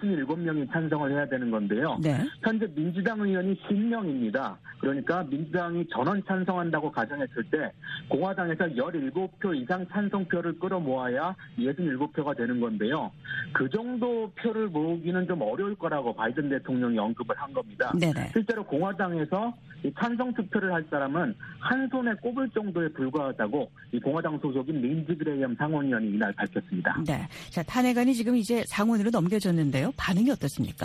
67명이 찬성을 해야 되는 건데요. 네. 현재 민주당 의원이 10명입니다. 그러니까 민주당이 전원 찬성한다고 가정했을 때 공화당에서 17표 이상 찬성표를 끌어모아야 67표가 되는 건데요. 그 정도 표를 모으기는 좀 어려울 거라고 바이든 대통령이 언급을 한 겁니다. 네네. 실제로 공화당에서 이 찬성 투표를 할 사람은 한 손에 꼽을 정도에 불과하다고 이 공화당 소속인 린지 그레이엄 상원의원이 이날 밝혔습니다. 네. 자, 탄핵안이 지금 이제 상원으로 넘겨졌는데요. 반응이 어떻습니까?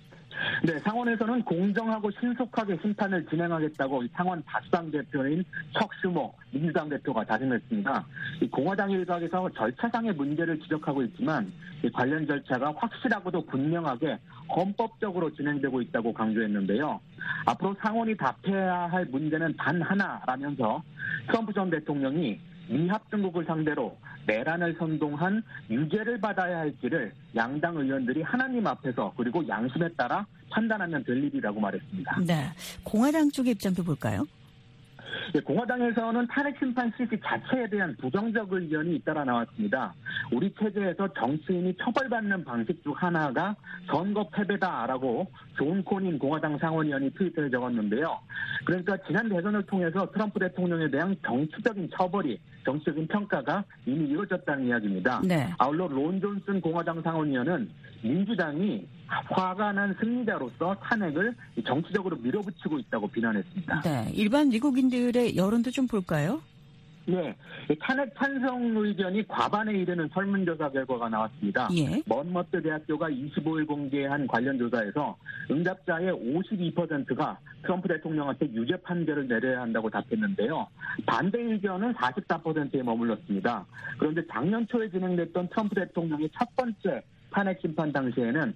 네, 상원에서는 공정하고 신속하게 심판을 진행하겠다고 상원 다수당 대표인 척 슈머 민주당 대표가 다짐했습니다. 이 공화당 일각에서 절차상의 문제를 지적하고 있지만 이 관련 절차가 확실하고도 분명하게 헌법적으로 진행되고 있다고 강조했는데요. 앞으로 상원이 답해야 할 문제는 단 하나라면서 트럼프 전 대통령이 미합중국을 상대로 내란을 선동한 유죄를 받아야 할지를 양당 의원들이 하나님 앞에서 그리고 양심에 따라 판단하면 될 일이라고 말했습니다. 네. 공화당 쪽의 입장도 볼까요? 네, 공화당에서는 탄핵 심판 실시 자체에 대한 부정적 의견이 잇따라 나왔습니다. 우리 체제에서 정치인이 처벌받는 방식 중 하나가 선거 패배다라고 존 코닌 공화당 상원의원이 트위터에 적었는데요. 그러니까 지난 대선을 통해서 트럼프 대통령에 대한 정치적인 처벌이, 정치적인 평가가 이미 이루어졌다는 이야기입니다. 네. 아울러 론 존슨 공화당 상원의원은 민주당이 화가 난 승리자로서 탄핵을 정치적으로 밀어붙이고 있다고 비난했습니다. 네. 일반 미국인들의 여론도 좀 볼까요? 네, 탄핵 찬성 의견이 과반에 이르는 설문조사 결과가 나왔습니다. 예. 먼머트 대학교가 25일 공개한 관련 조사에서 응답자의 52%가 트럼프 대통령한테 유죄 판결을 내려야 한다고 답했는데요. 반대 의견은 44%에 머물렀습니다. 그런데 작년 초에 진행됐던 트럼프 대통령의 첫 번째 탄핵 심판 당시에는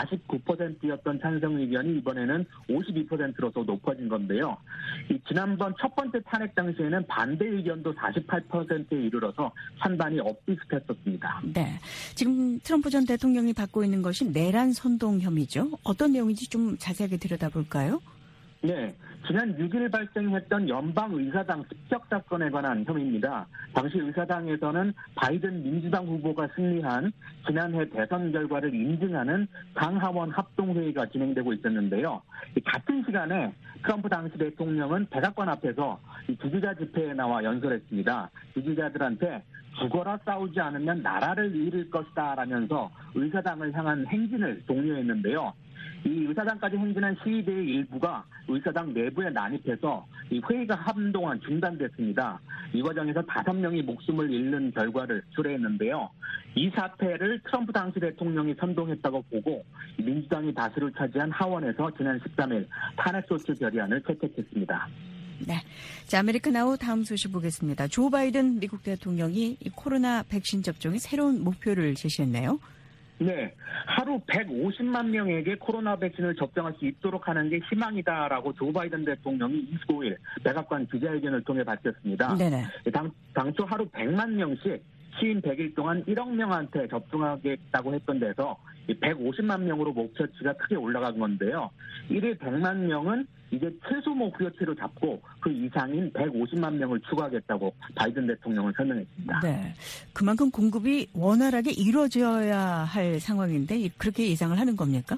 49%였던 찬성 의견이 이번에는 52%로서 높아진 건데요. 지난번 첫 번째 탄핵 당시에는 반대 의견도 48%에 이르러서 찬반이 엇비슷했었습니다. 네, 지금 트럼프 전 대통령이 받고 있는 것이 내란 선동 혐의죠. 어떤 내용인지 좀 자세하게 들여다볼까요? 네, 지난 6일 발생했던 연방의사당 습격 사건에 관한 혐의입니다. 당시 의사당에서는 바이든 민주당 후보가 승리한 지난해 대선 결과를 인증하는 상하원 합동회의가 진행되고 있었는데요. 같은 시간에 트럼프 당시 대통령은 백악관 앞에서 지지자 집회에 나와 연설했습니다. 지지자들한테 죽어라 싸우지 않으면 나라를 잃을 것이다 라면서 의사당을 향한 행진을 독려했는데요. 이 의사당까지 행진한 시위대의 일부가 의사당 내부에 난입해서 이 회의가 한동안 중단됐습니다. 이 과정에서 5명이 목숨을 잃는 결과를 초래했는데요. 이 사태를 트럼프 당시 대통령이 선동했다고 보고 민주당이 다수를 차지한 하원에서 지난 13일 탄핵소추 결의안을 채택했습니다. 네, 자, 아메리카나우 다음 소식 보겠습니다. 조 바이든 미국 대통령이 이 코로나 백신 접종에 새로운 목표를 제시했네요. 네, 하루 150만 명에게 코로나 백신을 접종할 수 있도록 하는 게 희망이다라고 조 바이든 대통령이 25일 백악관 기자회견을 통해 밝혔습니다. 네네. 당초 하루 100만 명씩 취임 100일 동안 1억 명한테 접종하겠다고 했던 데서 150만 명으로 목표치가 크게 올라간 건데요. 1일 100만 명은 이제 최소 목표치로 잡고 그 이상인 150만 명을 추가하겠다고 바이든 대통령은 설명했습니다. 네, 그만큼 공급이 원활하게 이루어져야 할 상황인데 그렇게 예상을 하는 겁니까?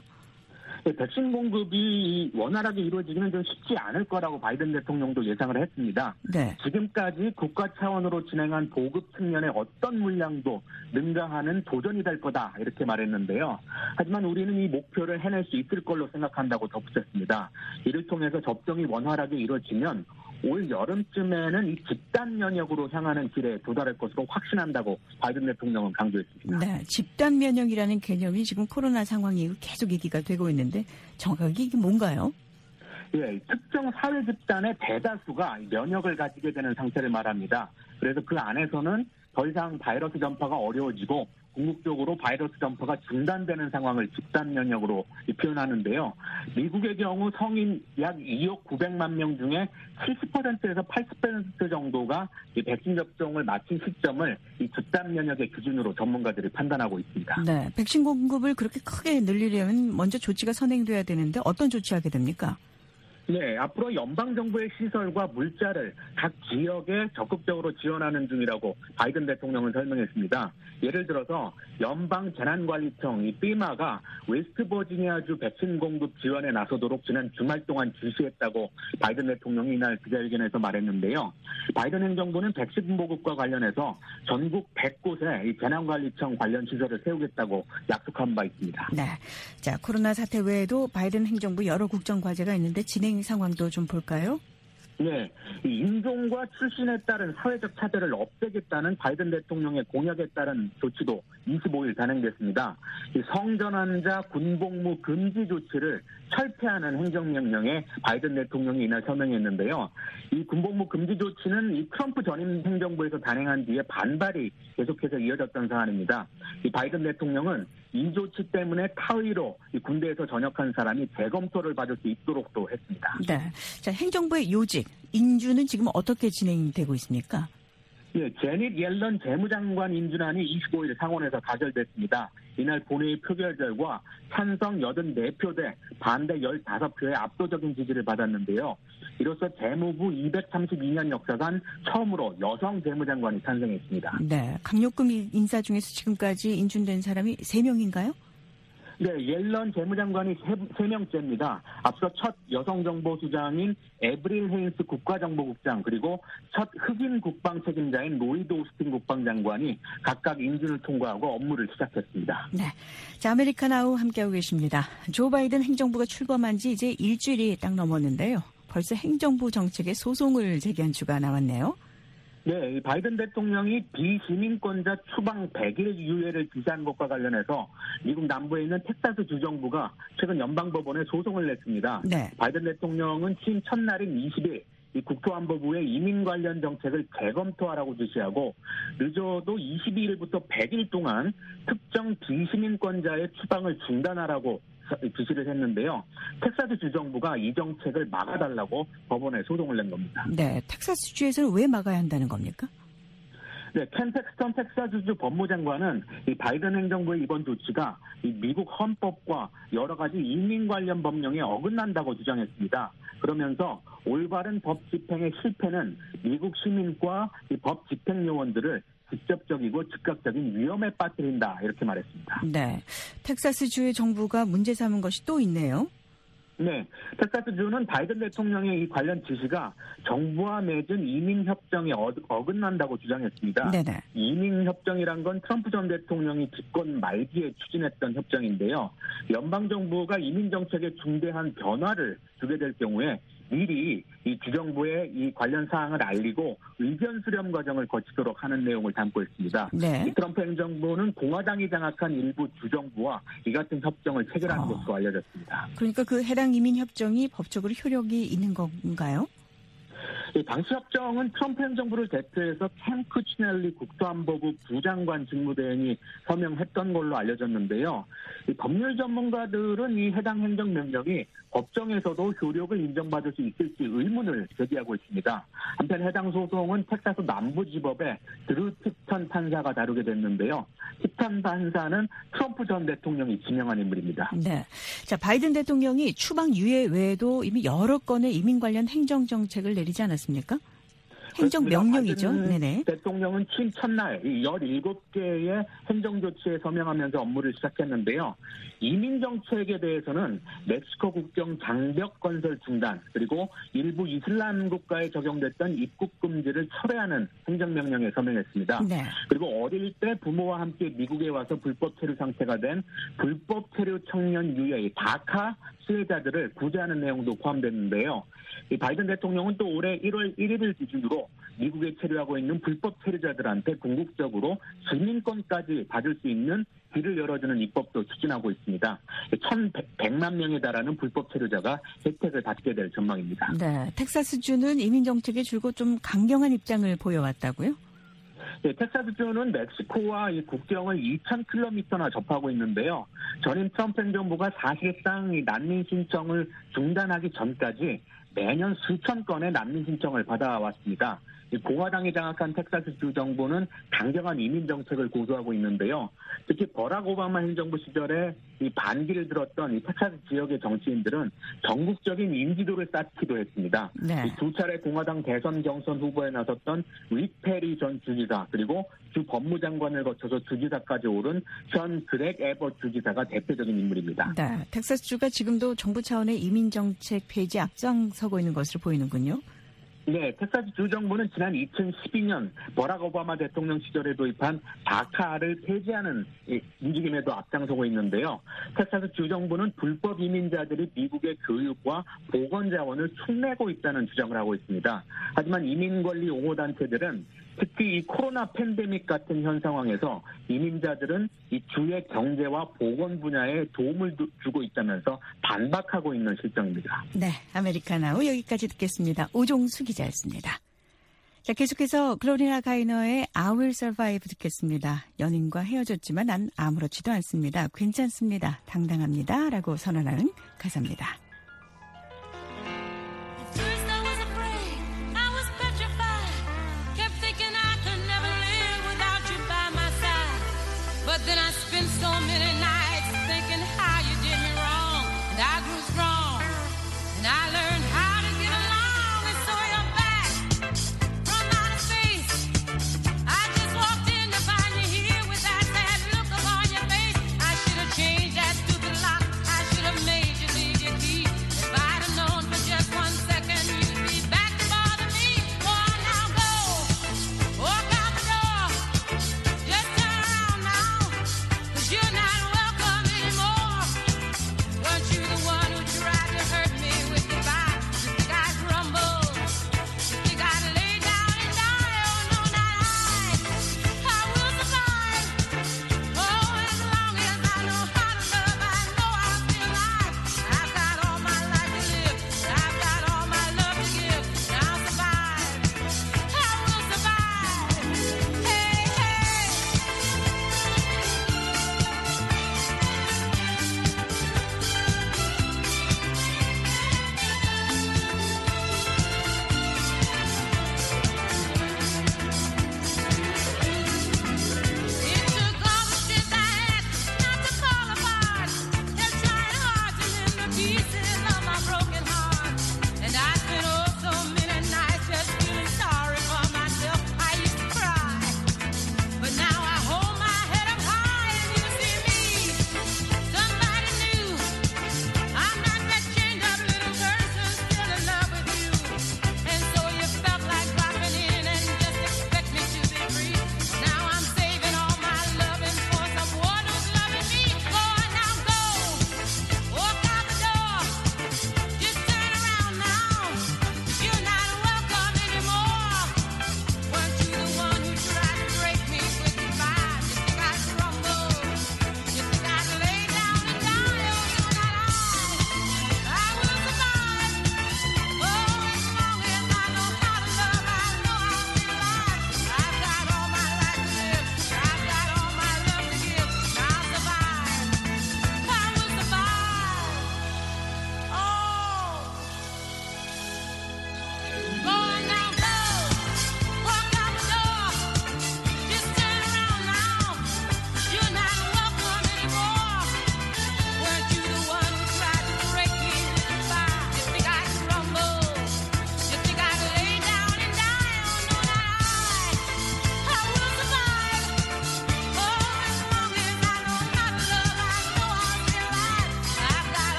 백신 공급이 원활하게 이루어지기는 좀 쉽지 않을 거라고 바이든 대통령도 예상을 했습니다. 네. 지금까지 국가 차원으로 진행한 보급 측면의 어떤 물량도 능가하는 도전이 될 거다 이렇게 말했는데요. 하지만 우리는 이 목표를 해낼 수 있을 걸로 생각한다고 덧붙였습니다. 이를 통해서 접종이 원활하게 이루어지면 올 여름쯤에는 이 집단 면역으로 향하는 길에 도달할 것으로 확신한다고 바이든 대통령은 강조했습니다. 네, 집단 면역이라는 개념이 지금 코로나 상황이 계속 얘기가 되고 있는데 정확하게 이게 뭔가요? 예, 특정 사회 집단의 대다수가 면역을 가지게 되는 상태를 말합니다. 그래서 그 안에서는 더 이상 바이러스 전파가 어려워지고 궁극적으로 바이러스 전파가 중단되는 상황을 집단 면역으로 표현하는데요. 미국의 경우 성인 약 2억 900만 명 중에 70%에서 80% 정도가 이 백신 접종을 마친 시점을 이 집단 면역의 기준으로 전문가들이 판단하고 있습니다. 네, 백신 공급을 그렇게 크게 늘리려면 먼저 조치가 선행돼야 되는데 어떤 조치하게 됩니까? 네, 앞으로 연방정부의 시설과 물자를 각 지역에 적극적으로 지원하는 중이라고 바이든 대통령은 설명했습니다. 예를 들어서 연방재난관리청, 이 FEMA가 웨스트버지니아주 백신 공급 지원에 나서도록 지난 주말 동안 지시했다고 바이든 대통령이 이날 기자회견에서 말했는데요. 바이든 행정부는 백신 보급과 관련해서 전국 100곳에 이 재난관리청 관련 시설을 세우겠다고 약속한 바 있습니다. 네, 자, 코로나 사태 외에도 바이든 행정부 여러 국정 과제가 있는데 진행 상황도 좀 볼까요? 네, 인종과 출신에 따른 사회적 차별을 없애겠다는 바이든 대통령의 공약에 따른 조치도 25일 단행됐습니다. 성전환자 군복무 금지 조치를 철폐하는 행정명령에 바이든 대통령이 이날 서명했는데요. 이 군복무 금지 조치는 이 트럼프 전임 행정부에서 단행한 뒤에 반발이 계속해서 이어졌던 사안입니다. 이 바이든 대통령은 이 조치 때문에 타의로 이 군대에서 전역한 사람이 재검토를 받을 수 있도록도 했습니다. 네, 자, 행정부의 요직, 인준은 지금 어떻게 진행되고 있습니까? 예, 제닛 옐런 재무장관 인준안이 25일 상원에서 가결됐습니다. 이날 본회의 표결 결과 찬성 84표 대 반대 15표의 압도적인 지지를 받았는데요. 이로써 재무부 232년 역사상 처음으로 여성 재무장관이 탄생했습니다. 네, 강요금 인사 중에서 지금까지 인준된 사람이 3명인가요? 네, 옐런 재무장관이 3명째입니다. 앞서 첫 여성정보수장인 에브릴 헤인스 국가정보국장 그리고 첫 흑인 국방 책임자인 로이드 오스틴 국방장관이 각각 인준을 통과하고 업무를 시작했습니다. 네, 자, 아메리카나우 함께하고 계십니다. 조 바이든 행정부가 출범한 지 이제 일주일이 딱 넘었는데요. 벌써 행정부 정책에 소송을 제기한 주가 나왔네요. 네, 바이든 대통령이 비시민권자 추방 100일 유예를 지시한 것과 관련해서 미국 남부에 있는 텍사스 주정부가 최근 연방법원에 소송을 냈습니다. 네. 바이든 대통령은 취임 첫날인 20일 이 국토안보부의 이민 관련 정책을 재검토하라고 지시하고 늦어도 22일부터 100일 동안 특정 비시민권자의 추방을 중단하라고 지시를 했는데요. 텍사스 주정부가 이 정책을 막아달라고 법원에 소송을 낸 겁니다. 네, 텍사스주에서는 왜 막아야 한다는 겁니까? 네, 켄 팩스턴 텍사스주 법무장관은 이 바이든 행정부의 이번 조치가 이 미국 헌법과 여러 가지 이민 관련 법령에 어긋난다고 주장했습니다. 그러면서 올바른 법 집행의 실패는 미국 시민과 이 법 집행 요원들을 직접적이고 즉각적인 위험에 빠뜨린다 이렇게 말했습니다. 네, 텍사스주의 정부가 문제 삼은 것이 또 있네요. 네, 텍사스주는 바이든 대통령의 이 관련 지시가 정부와 맺은 이민협정에 어긋난다고 주장했습니다. 네네. 이민협정이란 건 트럼프 전 대통령이 집권 말기에 추진했던 협정인데요. 연방정부가 이민정책에 중대한 변화를 주게 될 경우에 미리 이 주정부에 이 관련 사항을 알리고 의견 수렴 과정을 거치도록 하는 내용을 담고 있습니다. 네. 이 트럼프 행정부는 공화당이 장악한 일부 주정부와 이 같은 협정을 체결한 것으로 알려졌습니다. 그러니까 그 해당 이민 협정이 법적으로 효력이 있는 건가요? 당시 협정은 트럼프 행정부를 대표해서 켄 쿠치넬리 국토안보부 부장관 직무대행이 서명했던 걸로 알려졌는데요. 이 법률 전문가들은 이 해당 행정명령이 법정에서도 효력을 인정받을 수 있을지 의문을 제기하고 있습니다. 한편 해당 소송은 텍사스 남부지법의 드루 팁턴 판사가 다루게 됐는데요. 팁턴 판사는 트럼프 전 대통령이 지명한 인물입니다. 네. 자, 바이든 대통령이 추방 유예 외에도 이미 여러 건의 이민 관련 행정정책을 내리지 않았습니까? 행정명령이죠. 네네. 대통령은 취임 첫날 17개의 행정조치에 서명하면서 업무를 시작했는데요. 이민정책에 대해서는 멕시코 국경 장벽 건설 중단 그리고 일부 이슬람 국가에 적용됐던 입국 금지를 철회하는 행정명령에 서명했습니다. 네. 그리고 어릴 때 부모와 함께 미국에 와서 불법 체류 상태가 된 불법 체류 청년 유예 다카 수혜자들을 구제하는 내용도 포함됐는데요. 이 바이든 대통령은 또 올해 1월 1일을 기준으로 미국에 체류하고 있는 불법 체류자들한테 궁극적으로 시민권까지 받을 수 있는 길을 열어주는 입법도 추진하고 있습니다. 1,100만 명에 달하는 불법 체류자가 혜택을 받게 될 전망입니다. 네, 텍사스주는 이민 정책에 줄곧 좀 강경한 입장을 보여왔다고요? 네, 텍사스주는 멕시코와 이 국경을 2,000km나 접하고 있는데요. 전임 트럼프 행정부가 사실상 이 난민 신청을 중단하기 전까지 매년 수천 건의 난민 신청을 받아왔습니다. 공화당이 장악한 텍사스주 정부는 강경한 이민 정책을 고수하고 있는데요. 특히 버락 오바마 행정부 시절에 이 반기를 들었던 이 텍사스 지역의 정치인들은 전국적인 인지도를 쌓기도 했습니다. 네. 두 차례 공화당 대선 경선 후보에 나섰던 릭 페리 전 주지사 그리고 주 법무장관을 거쳐서 주지사까지 오른 션 그렉 에버트 주지사가 대표적인 인물입니다. 네, 텍사스주가 지금도 정부 차원의 이민 정책 폐지에 앞장서고 있는 것으로 보이는군요. 네, 텍사스 주정부는 지난 2012년 버락 오바마 대통령 시절에 도입한 다카를 폐지하는 움직임에도 앞장서고 있는데요. 텍사스 주정부는 불법 이민자들이 미국의 교육과 보건 자원을 축내고 있다는 주장을 하고 있습니다. 하지만 이민권리 옹호단체들은 특히 이 코로나 팬데믹 같은 현 상황에서 이민자들은 이 주의 경제와 보건 분야에 도움을 주고 있다면서 반박하고 있는 실정입니다. 네, 아메리카나우 여기까지 듣겠습니다. 오종수 기자였습니다. 자, 계속해서 글로리아 가이너의 I Will Survive 듣겠습니다. 연인과 헤어졌지만 난 아무렇지도 않습니다. 괜찮습니다. 당당합니다. 라고 선언하는 가사입니다. But then I spent so many nights thinking how you did me wrong, and I grew strong, and I learned how to get along, and so you're back from outer space. I just walked in to find you here with that sad look upon your face. I should have changed that stupid lock. I should have made you leave your key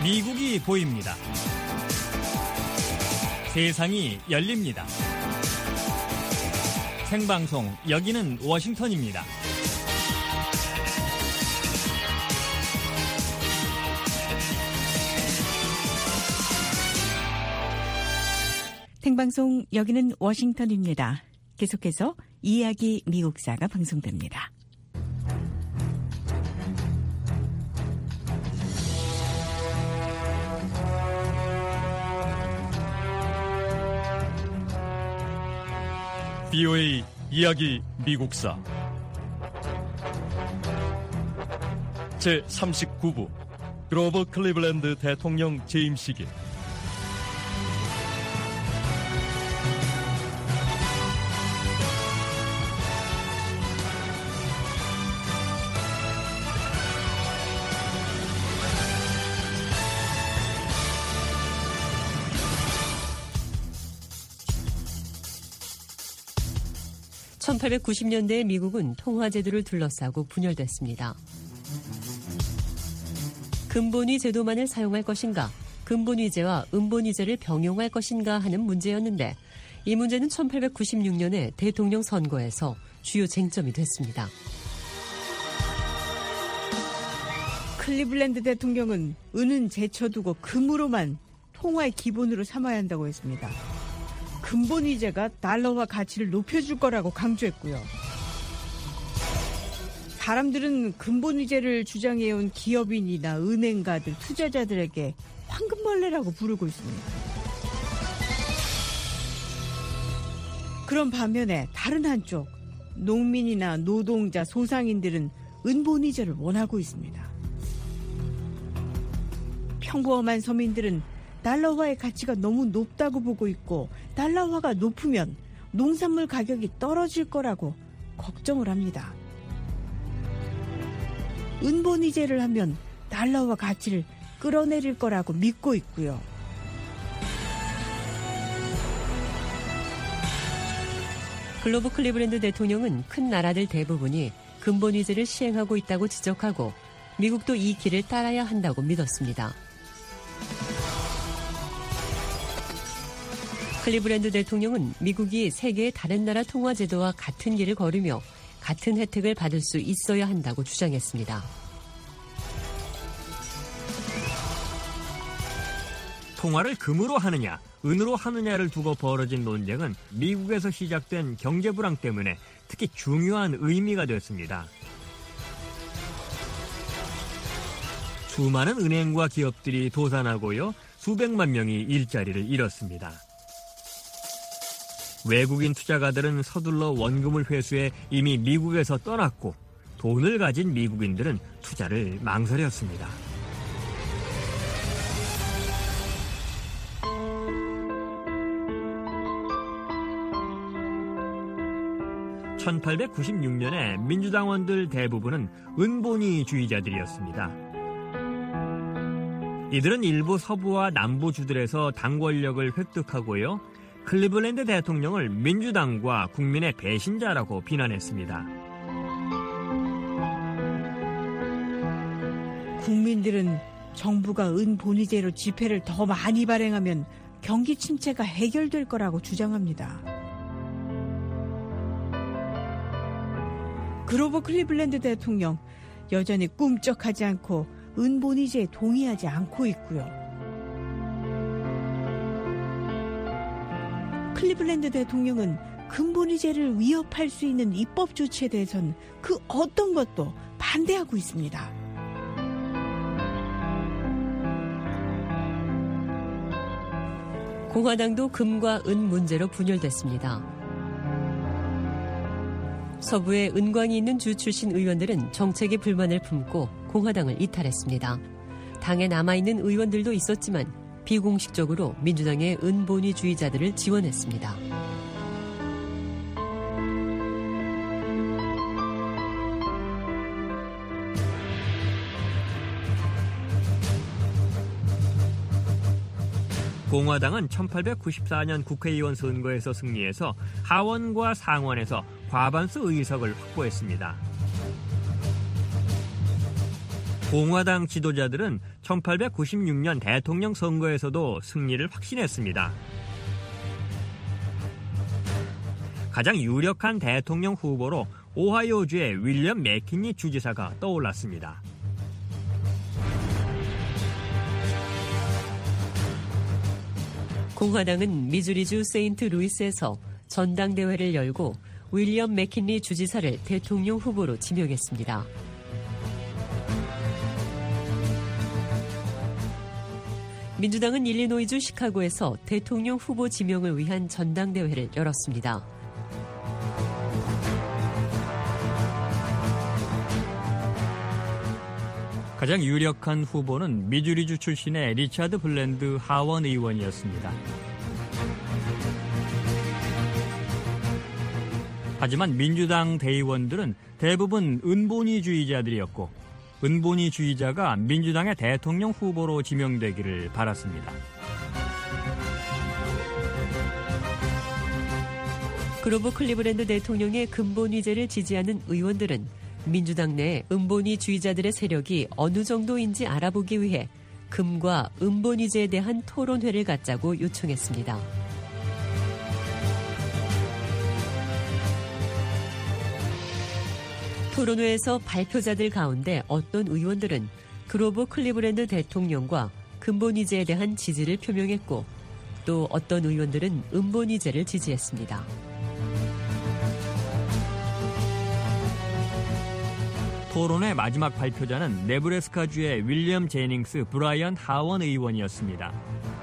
미국이 보입니다. 세상이 열립니다. 생방송, 여기는 워싱턴입니다. 생방송, 여기는 워싱턴입니다. 계속해서 이야기 미국사가 방송됩니다. VOA 이야기 미국사 제39부 그로버 클리블랜드 대통령 재임 시기. (1890년대) 미국은 통화제도를 둘러싸고 분열됐습니다. 근본위 제도만을 사용할 것인가, 근본위제와 음본위제를 병용할 것인가 하는 문제였는데, 이 문제는 1896년에 대통령 선거에서 주요 쟁점이 됐습니다. 클리블랜드 대통령은 은은 제쳐두고 금으로만 통화의 기본으로 삼아야 한다고 했습니다. 근본위제가 달러화 가치를 높여줄 거라고 강조했고요. 사람들은 근본위제를 주장해온 기업인이나 은행가들, 투자자들에게 황금벌레라고 부르고 있습니다. 그런 반면에 다른 한쪽, 농민이나 노동자, 소상인들은 은본위제를 원하고 있습니다. 평범한 서민들은 달러화의 가치가 너무 높다고 보고 있고, 달러화가 높으면 농산물 가격이 떨어질 거라고 걱정을 합니다. 은본위제를 하면 달러화 가치를 끌어내릴 거라고 믿고 있고요. 글로버 클리블랜드 대통령은 큰 나라들 대부분이 근본위제를 시행하고 있다고 지적하고, 미국도 이 길을 따라야 한다고 믿었습니다. 클리블랜드 대통령은 미국이 세계의 다른 나라 통화제도와 같은 길을 걸으며 같은 혜택을 받을 수 있어야 한다고 주장했습니다. 통화를 금으로 하느냐, 은으로 하느냐를 두고 벌어진 논쟁은 미국에서 시작된 경제불황 때문에 특히 중요한 의미가 됐습니다. 수많은 은행과 기업들이 도산하고요, 수백만 명이 일자리를 잃었습니다. 외국인 투자가들은 서둘러 원금을 회수해 이미 미국에서 떠났고, 돈을 가진 미국인들은 투자를 망설였습니다. (1896년에) 민주당원들 대부분은 은본위주의자들이었습니다. 이들은 일부 서부와 남부주들에서 당 권력을 획득하고요, 클리블랜드 대통령을 민주당과 국민의 배신자라고 비난했습니다. 국민들은 정부가 은본위제로 지폐를 더 많이 발행하면 경기 침체가 해결될 거라고 주장합니다. 그로버 클리블랜드 대통령, 여전히 꿈쩍하지 않고 은본위제에 동의하지 않고 있고요. 클리블랜드 대통령은 근본위제를 위협할 수 있는 입법 조치에 대해서는 그 어떤 것도 반대하고 있습니다. 공화당도 금과 은 문제로 분열됐습니다. 서부에 은광이 있는 주 출신 의원들은 정책에 불만을 품고 공화당을 이탈했습니다. 당에 남아있는 의원들도 있었지만 비공식적으로 민주당의 은본위주의자들을 지원했습니다. 공화당은 1894년 국회의원 선거에서 승리해서 하원과 상원에서 과반수 의석을 확보했습니다. 공화당 지도자들은 1896년 대통령 선거에서도 승리를 확신했습니다. 가장 유력한 대통령 후보로 오하이오주의 윌리엄 맥키니 주지사가 떠올랐습니다. 공화당은 미주리주 세인트루이스에서 전당대회를 열고 윌리엄 맥키니 주지사를 대통령 후보로 지명했습니다. 민주당은 일리노이주 시카고에서 대통령 후보 지명을 위한 전당대회를 열었습니다. 가장 유력한 후보는 미주리주 출신의 리차드 블랜드 하원 의원이었습니다. 하지만 민주당 대의원들은 대부분 은본위주의자들이었고 은본위주의자가 민주당의 대통령 후보로 지명되기를 바랐습니다. 그로버 클리블랜드 대통령의 근본위제를 지지하는 의원들은 민주당 내 은본위주의자들의 세력이 어느 정도인지 알아보기 위해 금과 은본위제에 대한 토론회를 갖자고 요청했습니다. 토론회에서 발표자들 가운데 어떤 의원들은 그로버 클리블랜드 대통령과 근본위제에 대한 지지를 표명했고 또 어떤 의원들은 은본위제를 지지했습니다. 토론의 마지막 발표자는 네브래스카주의 윌리엄 제닝스 브라이언 하원 의원이었습니다.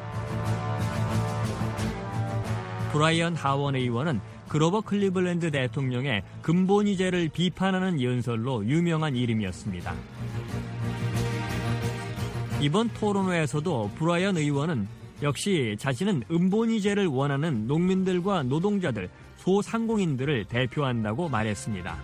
브라이언 하원 의원은 그로버 클리블랜드 대통령의 근본위제를 비판하는 연설로 유명한 이름이었습니다. 이번 토론회에서도 브라이언 의원은 역시 자신은 은본위제를 원하는 농민들과 노동자들, 소상공인들을 대표한다고 말했습니다.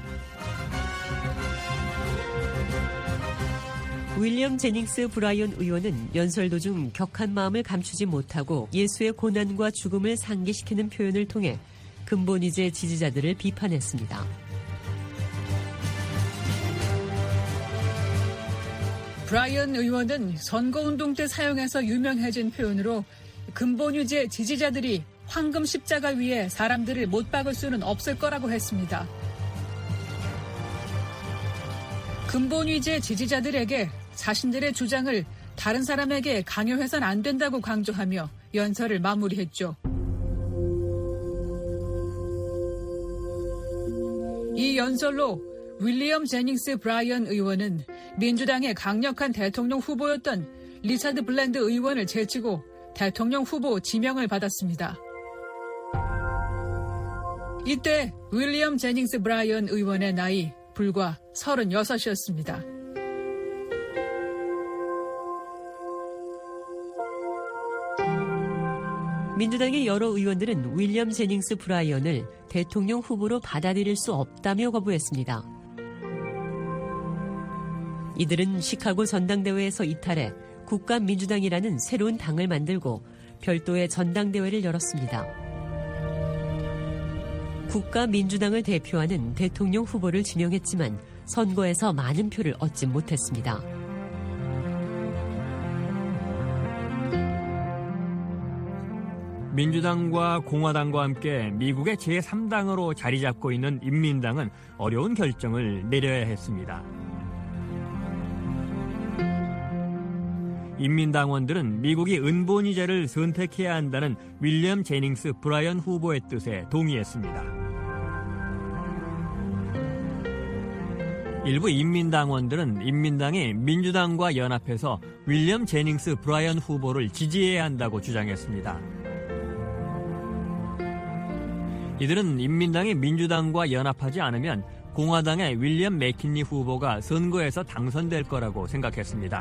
윌리엄 제닝스 브라이언 의원은 연설 도중 격한 마음을 감추지 못하고 예수의 고난과 죽음을 상기시키는 표현을 통해 근본위제 지지자들을 비판했습니다. 브라이언 의원은 선거운동 때 사용해서 유명해진 표현으로 근본위제 지지자들이 황금 십자가 위에 사람들을 못 박을 수는 없을 거라고 했습니다. 근본위제 지지자들에게 자신들의 주장을 다른 사람에게 강요해서는 안 된다고 강조하며 연설을 마무리했죠. 이 연설로 윌리엄 제닝스 브라이언 의원은 민주당의 강력한 대통령 후보였던 리차드 블랜드 의원을 제치고 대통령 후보 지명을 받았습니다. 이때 윌리엄 제닝스 브라이언 의원의 나이 불과 36이었습니다. 민주당의 여러 의원들은 윌리엄 제닝스 브라이언을 대통령 후보로 받아들일 수 없다며 거부했습니다. 이들은 시카고 전당대회에서 이탈해 국가민주당이라는 새로운 당을 만들고 별도의 전당대회를 열었습니다. 국가민주당을 대표하는 대통령 후보를 지명했지만 선거에서 많은 표를 얻지 못했습니다. 민주당과 공화당과 함께 미국의 제3당으로 자리 잡고 있는 인민당은 어려운 결정을 내려야 했습니다. 인민당원들은 미국이 은본위제를 선택해야 한다는 윌리엄 제닝스 브라이언 후보의 뜻에 동의했습니다. 일부 인민당원들은 인민당이 민주당과 연합해서 윌리엄 제닝스 브라이언 후보를 지지해야 한다고 주장했습니다. 이들은 인민당이 민주당과 연합하지 않으면 공화당의 윌리엄 맥키니 후보가 선거에서 당선될 거라고 생각했습니다.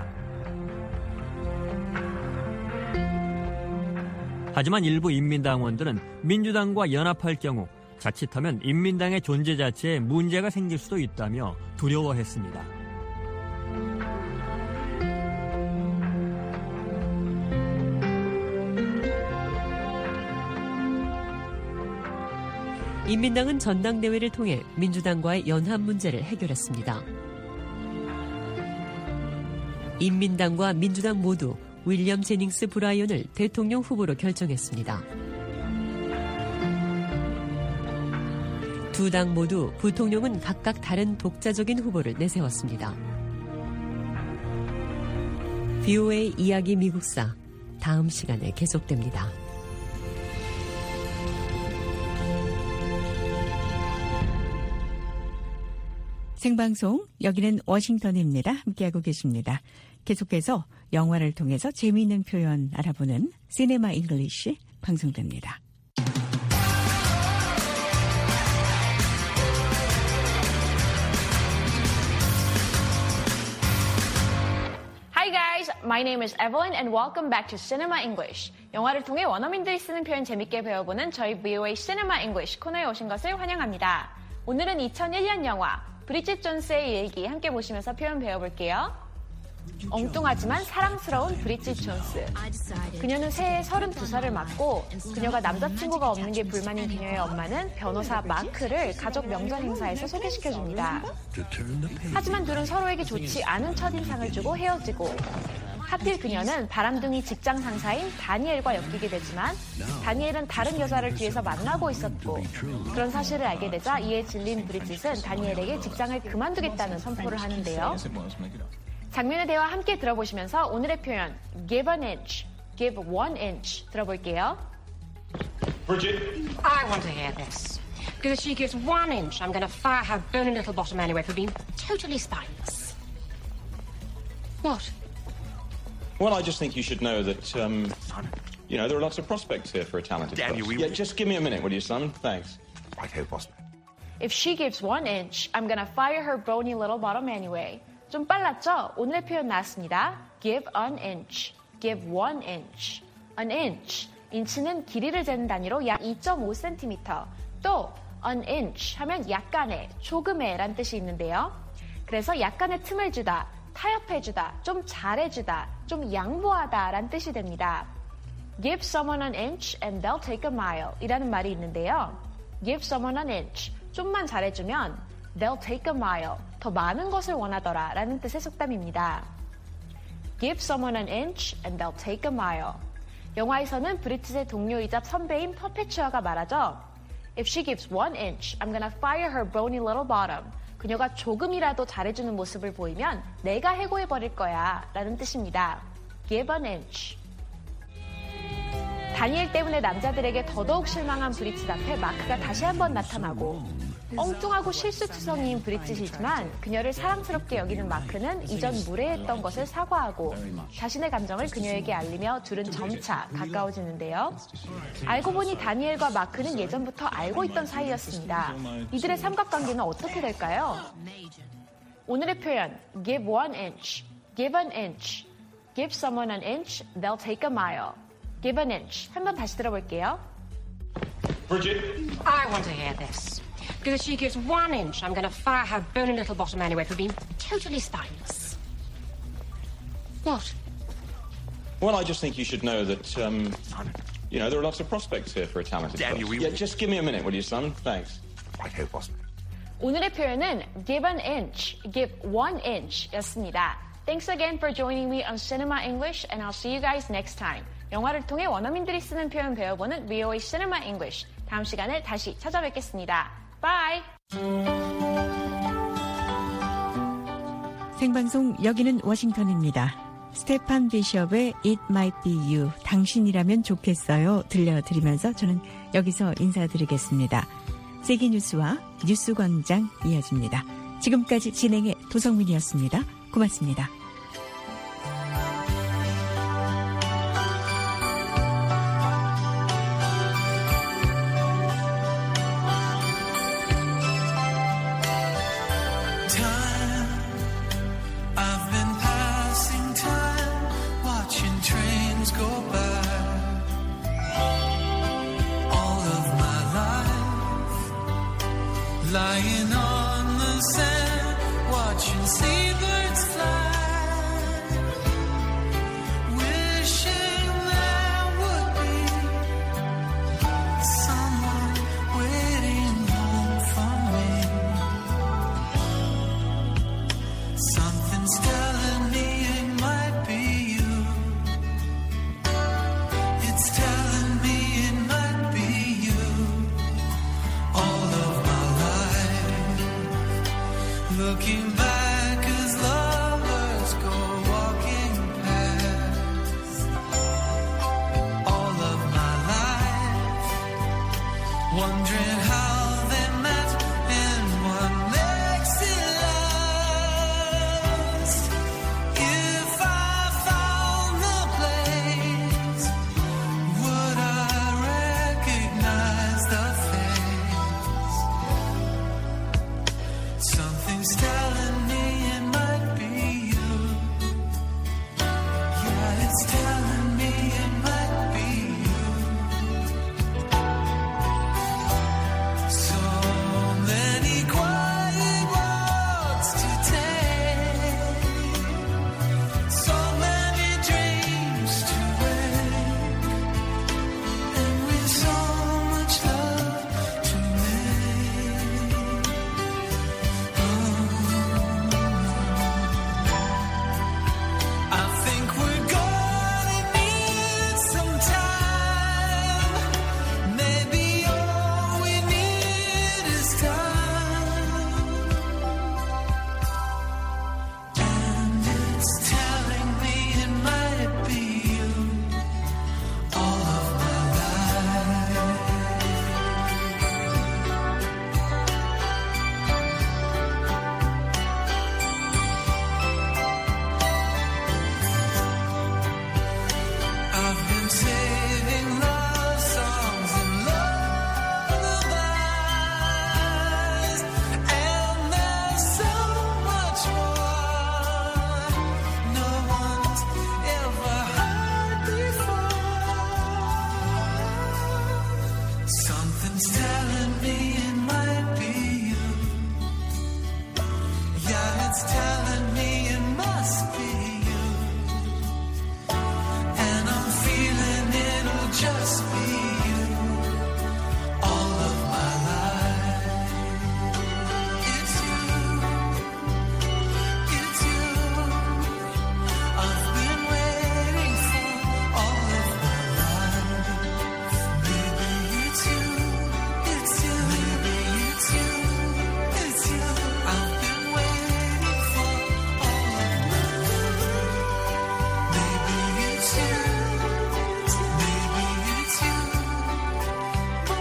하지만 일부 인민당원들은 민주당과 연합할 경우 자칫하면 인민당의 존재 자체에 문제가 생길 수도 있다며 두려워했습니다. 인민당은 전당대회를 통해 민주당과의 연합 문제를 해결했습니다. 인민당과 민주당 모두 윌리엄 제닝스 브라이언을 대통령 후보로 결정했습니다. 두 당 모두 부통령은 각각 다른 독자적인 후보를 내세웠습니다. VOA 이야기 미국사 다음 시간에 계속됩니다. 생방송 여기는 워싱턴입니다. 함께하고 계십니다. 계속해서 영화를 통해서 재미있는 표현 알아보는 시네마 잉글리시 방송됩니다. Hi guys, my name is Evelyn and welcome back to Cinema English. 영화를 통해 원어민들이 쓰는 표현 재밌게 배워보는 저희 VOA Cinema English 코너에 오신 것을 환영합니다. 오늘은 2001년 영화 브리짓 존스의 일기 함께 보시면서 표현 배워볼게요. 엉뚱하지만 사랑스러운 브리짓 존스. 그녀는 새해 32살을 맞고 그녀가 남자친구가 없는 게 불만인 그녀의 엄마는 변호사 마크를 가족 명절 행사에서 소개시켜줍니다. 하지만 둘은 서로에게 좋지 않은 첫인상을 주고 헤어지고 하필 그녀는 바람둥이 직장 상사인 다니엘과 엮이게 되지만 다니엘은 다른 여자를 뒤에서 만나고 있었고 그런 사실을 알게 되자 이에 질린 브리짓은 다니엘에게 직장을 그만두겠다는 선포를 하는데요. 장면의 대화 함께 들어보시면서 오늘의 표현 give an inch, give 1 inch 들어볼게요. Bridget. I want to hear this. Because if she gives 1 inch, I'm going to fire her bony little bottom anyway for being totally spineless. What? Well, I just think you should know that, you know, there are lots of prospects here for a talented person. Yeah, just give me a minute, will you, son? Thanks. Righto, boss. If she gives 1 inch, I'm going to fire her bony little bottom anyway. 좀 빨랐죠? 오늘의 표현 나왔습니다. Give an inch, give 1 inch. An inch, 인치는 길이를 재는 단위로 약 2.5cm. 또 an inch 하면 약간의, 조금의 란 뜻이 있는데요. 그래서 약간의 틈을 주다, 타협해주다, 좀 잘해주다, 좀 양보하다 란 뜻이 됩니다. Give someone an inch and they'll take a mile 이라는 말이 있는데요. Give someone an inch, 좀만 잘해주면 they'll take a mile, 더 많은 것을 원하더라 라는 뜻의 속담입니다. Give someone an inch and they'll take a mile. 영화에서는 브리짓의 동료이자 선배인 퍼페추아가 말하죠. If she gives 1 inch, I'm gonna fire her bony little bottom. 그녀가 조금이라도 잘해주는 모습을 보이면 내가 해고해버릴 거야 라는 뜻입니다. Give an inch. 다니엘 때문에 남자들에게 더더욱 실망한 브리짓 앞에 마크가 다시 한번 나타나고 엉뚱하고 실수투성이인 브리짓이지만 그녀를 사랑스럽게 여기는 마크는 이전 무례했던 것을 사과하고 자신의 감정을 그녀에게 알리며 둘은 점차 가까워지는데요. 알고 보니 다니엘과 마크는 예전부터 알고 있던 사이였습니다. 이들의 삼각관계는 어떻게 될까요? 오늘의 표현 give 1 inch, give an inch, give someone an inch, they'll take a mile. Give an inch. 한번 다시 들어볼게요. Bridget. I want to hear this. Because if she gives 1 inch, I'm going to fire her bony little bottom anyway for being totally spineless. What? Well, I just think you should know that, you know, there are lots of prospects here for a talented person. Yeah, just give me a minute, will you, son? Thanks. Righto, boss. 오늘의 표현은 give an inch, give 1 inch 였습니다. Thanks again for joining me on Cinema English and I'll see you guys next time. 영화를 통해 원어민들이 쓰는 표현 배워보는 VOA Cinema English. 다음 시간에 다시 찾아뵙겠습니다. Bye! 생방송 여기는 워싱턴입니다. 스테판 비숍의 It Might Be You, 당신이라면 좋겠어요 들려드리면서 저는 여기서 인사드리겠습니다. 세기 뉴스와 뉴스광장 이어집니다. 지금까지 진행의 도성민이었습니다. 고맙습니다. Lying on the sand, watching seabirds fly, wishing there would be someone waiting home for me. Something's telling me it might wondering how they met and what makes it last. If I found the place, would I recognize the face? Something's telling me it might be you. Yeah, it's telling me it might be you. So many quiet walks to take, so many dreams to wake, and with so much love to make. I think we're gonna need some time. Maybe all we need is time. And it's telling me it might be you all of my life. I've been saving love songs and lullabies, and there's so much more no one's ever heard before. Something's telling